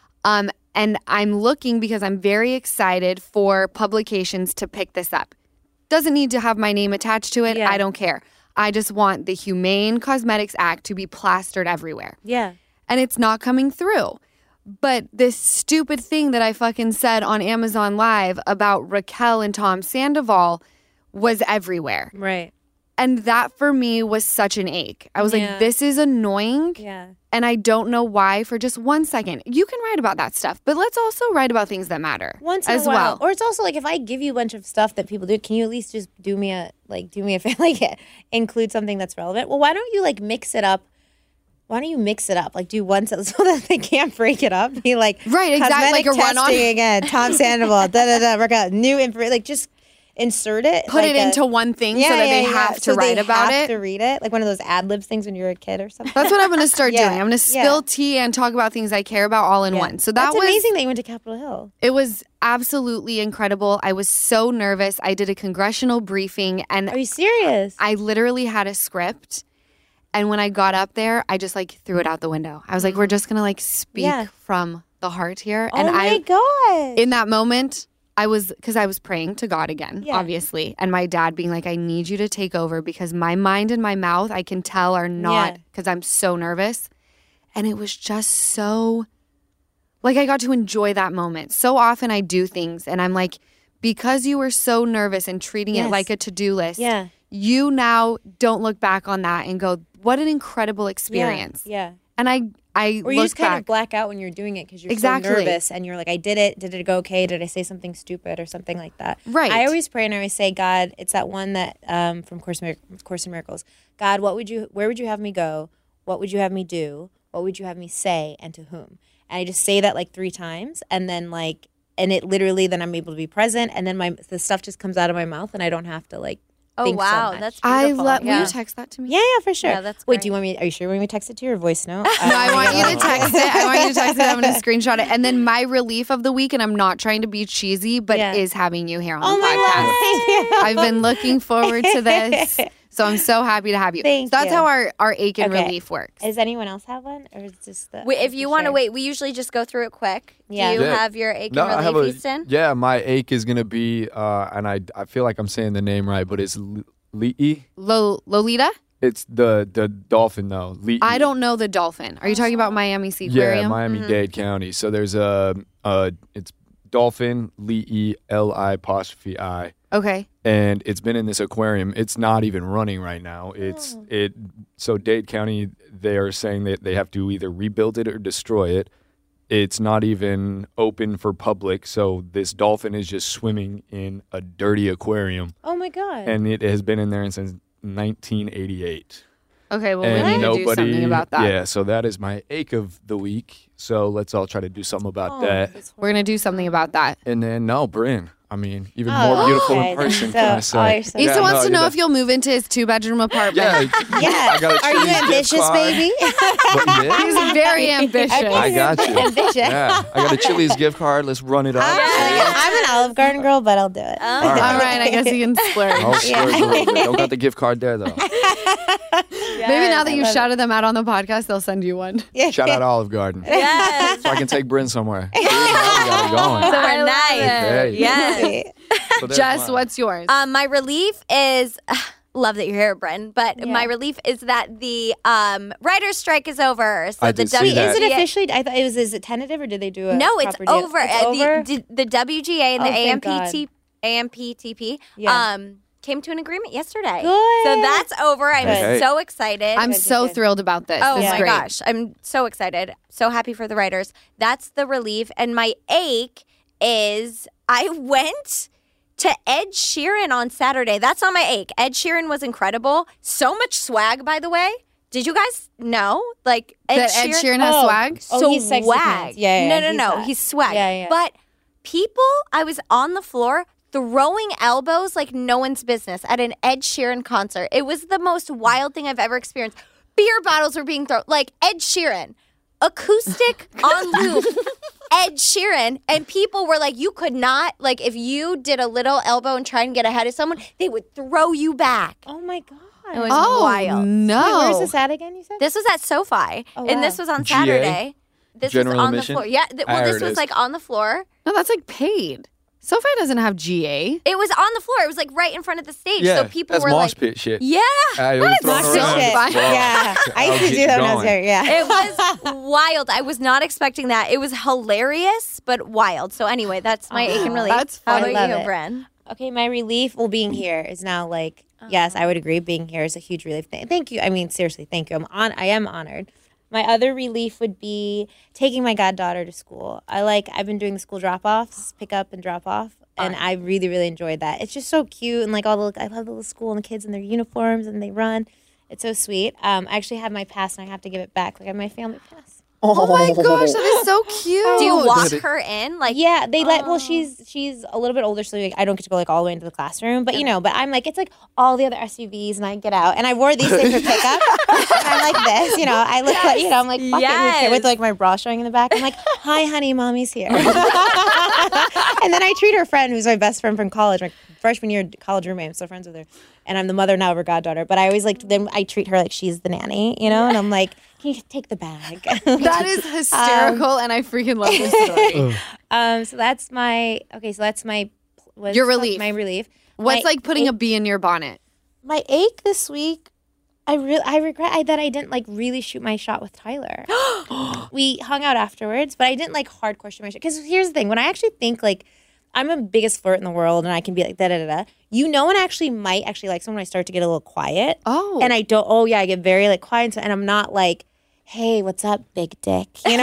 And I'm looking because I'm very excited for publications to pick this up. Doesn't need to have my name attached to it. Yeah. I don't care. I just want the Humane Cosmetics Act to be plastered everywhere. Yeah. And it's not coming through. But this stupid thing that I fucking said on Amazon Live about Raquel and Tom Sandoval was everywhere. Right. And that for me was such an ache. I was Yeah. like, this is annoying. Yeah. And I don't know why for just 1 second. You can write about that stuff, but let's also write about things that matter Once in as a while. well. Or it's also like if I give you a bunch of stuff that people do, can you at least just do me a favor, like include something that's relevant? Well, why don't you like mix it up? Why don't you mix it up? Like do one so that they can't break it up. Be like, Right, exactly, like cosmetic a run-on. testing again. Tom Sandoval, work out new information. Like just insert it. Put like it into one thing so that they have to So write they about have it. to read it, like one of those ad libs things when you were a kid or something. That's what I'm going to start Yeah, doing. I'm going to yeah. spill tea and talk about things I care about all in Yeah. one. So That's was amazing that you went to Capitol Hill. It was absolutely incredible. I was so nervous. I did a congressional briefing and Are you serious? I literally had a script. And when I got up there, I just like threw it out the window. I was like, we're just going to like speak Yeah. from the heart here. Oh And my God. in that moment, because I was praying to God again, Yeah. obviously. And my dad being like, I need you to take over because my mind and my mouth, I can tell are not, Yeah. because I'm so nervous. And it was just so, like I got to enjoy that moment. So often I do things and I'm like, because you were so nervous and treating it Yes. like a to-do list, Yeah. you now don't look back on that and go, what an incredible experience. Yeah. And I Or you look just kind back. of black out when you're doing it because you're Exactly. so nervous and you're like, I did it. Did it go okay? Did I say something stupid or something like that? Right. I always pray and I always say, God, it's that one that from Course in Miracles. God, where would you have me go? What would you have me do? What would you have me say and to whom? And I just say that like 3 times and then like, and it literally, then I'm able to be present and then the stuff just comes out of my mouth and I don't have to like Oh think so wow, much. that's I beautiful. love. Will yeah. you text that to me? Yeah, for sure. Yeah, that's Wait, great. do you want me? Are you sure you want me to text it to your voice note? No, I want you to text it. I want you to text it. I'm going to screenshot it. And then my relief of the week, and I'm not trying to be cheesy, but Yeah. is having you here on Oh the my podcast. God. I've been looking forward to this. So I'm so happy to have you. Thank so that's you. how our ache and Okay. relief works. Does anyone else have one, or is it just the? If you want to share? wait, we usually just go through it quick. Yeah. Do you Yeah. have your ache No, I and have relief, Easton? yeah, my ache is going to be, and I feel like I'm saying the name right, but it's Li'i. Lolita? It's the dolphin, though. Li'i. I don't know the dolphin. Are you talking about Miami Sea Aquarium? Yeah, Miami-Dade County. So there's it's dolphin, Li'i, L-I'. Okay. And it's been in this aquarium. It's not even running right now. So Dade County, they are saying that they have to either rebuild it or destroy it. It's not even open for public. So this dolphin is just swimming in a dirty aquarium. Oh my God. And it has been in there since 1988. Okay, well, and we need to do nobody, something about that. Yeah, so that is my ache of the week. So let's all try to do something about that. We're going to do something about that. And then, no, Bryn. I mean, even Oh, more beautiful okay. in person, So- can I say. oh, you're so Issa Yeah, wants to know you're if you'll move into his 2-bedroom apartment. Yeah, Yeah. I got a Are you Chili's gift ambitious, card. baby? But yeah, He's very ambitious. I got you. Ambitious. Yeah, I got a Chili's gift card. Let's run it up. I'm an Olive Garden girl, but I'll do it. All All right, I guess you can splurge. I'll splurge a little bit. Don't got the gift card there though. Maybe now that you've shouted them out on the podcast, they'll send you one. Shout out Olive Garden, Yes. so I can take Bryn somewhere. See, now we got it going. So we're nice. Hey. Yes. So there's Jess, mine. what's yours? My relief is love that you're here, Bryn. But my relief is that the writer's strike is over. So I the did see that. Is it officially? I thought it was. Is it tentative or did they do a? No, it's proper deal? over. It's over? The WGA and Oh, the AMPTP came to an agreement yesterday. Good. So that's over. I'm Good. so excited. I'm so thrilled about this. Oh This is my great. gosh. I'm so excited. So happy for the writers. That's the relief. And my ache is I went to Ed Sheeran on Saturday. That's not my ache. Ed Sheeran was incredible. So much swag, by the way. Did you guys know? Like That Ed Sheeran has swag? So he's sexy swag. pants. Yeah, No. He's swag. Yeah. But people, I was on the floor throwing elbows like no one's business at an Ed Sheeran concert. It was the most wild thing I've ever experienced. Beer bottles were being thrown. Like Ed Sheeran. Acoustic on loop. Ed Sheeran. And people were like, you could not, like if you did a little elbow and try and get ahead of someone, they would throw you back. Oh my god. It was Oh, wild. no. Wait, where's this at again? You said. This was at SoFi, Oh, and wow. this was on GA? Saturday. This General was on admission? the floor. Yeah, I this heard was it. like on the floor. No, that's like paid. SoFi doesn't have GA. It was on the floor. It was like right in front of the stage. Yeah, so people that's were mosh like, pit shit. yeah. I was throwing mosh around. pit. Well, Yeah, I I'll used to get do you that when I was going. here. Yeah. It was wild. I was not expecting that. It was hilarious, but wild. So anyway, that's my ache and relief. That's How fun. about I love you, it. Bren? Okay, my relief, well, being here is now like, yes, I would agree. Being here is a huge relief. Thank you. I mean, seriously, thank you. I am honored. My other relief would be taking my goddaughter to school. I've been doing the school drop-offs, pick up and drop off, and I really, really enjoyed that. It's just so cute, and like I love the little school and the kids in their uniforms, and they run. It's so sweet. I actually have my pass, and I have to give it back. Like I have my family pass. Oh my gosh, that is so cute. Do you walk her in? Like, Yeah, they let. Well, she's a little bit older, so like, I don't get to go like all the way into the classroom. But but I'm like, it's like all the other SUVs, and I get out, and I wore these things for pickup, and I'm like this, I look like, I'm like, fuck it, who cares? With like my bra showing in the back. I'm like, hi, honey, mommy's here. And then I treat her friend, who's my best friend from college, my freshman year college roommate. I'm still friends with her, and I'm the mother now of her goddaughter. But I always then I treat her like she's the nanny, and I'm like, can you take the bag? That is hysterical, and I freaking love this story. So that's my Your relief. My relief. What's My like putting a bee in your bonnet? My ache this week, I regret that I didn't like really shoot my shot with Tyler. We hung out afterwards, but I didn't like hardcore shoot my shot. Because here's the thing, when I actually think like I'm the biggest flirt in the world and I can be like da-da-da-da, one actually might actually like someone when I start to get a little quiet. Oh. And I don't, I get very like quiet and I'm not like, hey, what's up, big dick? I'm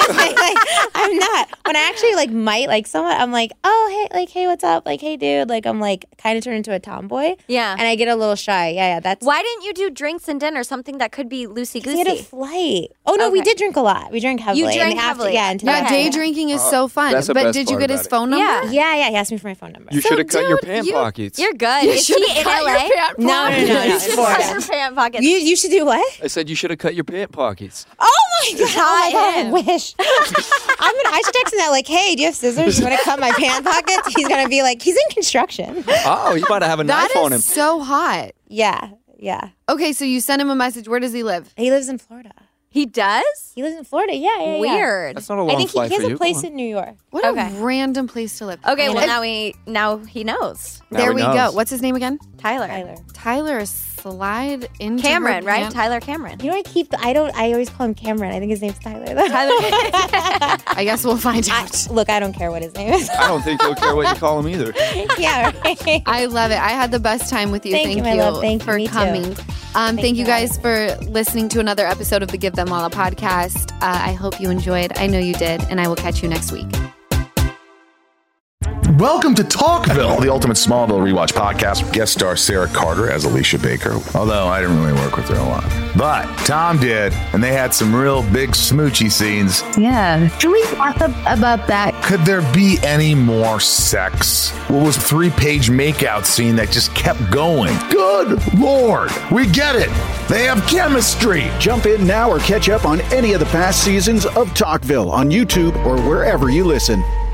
not. When I actually like might like someone, I'm like, oh, hey, what's up? Like, hey, dude. Like, I'm like kind of turn into a tomboy. Yeah. And I get a little shy. Yeah. That's Why didn't you do drinks and dinner, something that could be we had a loosey-goosey? flight. Oh, no, we Okay. did drink a lot. We drank heavily. You drank And after- heavily. Yeah. Into Yeah, that. day drinking is so fun. That's the But best did you part get his about it. phone number? Yeah. Yeah. He asked me for my phone number. You should have cut your dude, pant you- pockets. You're good. Is she in LA? No. You should Florida. cut your pant pockets. You should do what? I said you should have cut your pant pockets. Oh my god! I I wish. I should text him that like, hey, do you have scissors? You want to cut my pant pockets? He's gonna be like, he's in construction. Oh, you about to have a That knife on him. is so hot. Yeah. Okay, so you send him a message. Where does he live? He lives in Florida. He does? He lives in Florida. Yeah. Weird. That's not a long I think flight he has for a you. place Come on. in New York. What a random place to live. Okay, well And- now he knows. Now there he we knows. go. What's his name again? Tyler. Tyler, slide into Cameron, her right? pant- Tyler Cameron. You know, I always call him Cameron. I think his name's Tyler. Though. I guess we'll find out. Look, I don't care what his name is. I don't think he'll care what you call him either. Yeah, right. I love it. I had the best time with you. Thank you, my love. Thank you. for Me too. coming. Thank you for guys for listening to another episode of the Give Them All a podcast. I hope you enjoyed. I know you did, and I will catch you next week. Welcome to Talkville, the ultimate Smallville rewatch podcast. Guest star Sarah Carter as Alicia Baker, although I didn't really work with her a lot. But Tom did, and they had some real big smoochy scenes. Yeah. Can we talk about that? Could there be any more sex? What was a 3-page makeout scene that just kept going? Good Lord, we get it. They have chemistry. Jump in now or catch up on any of the past seasons of Talkville on YouTube or wherever you listen.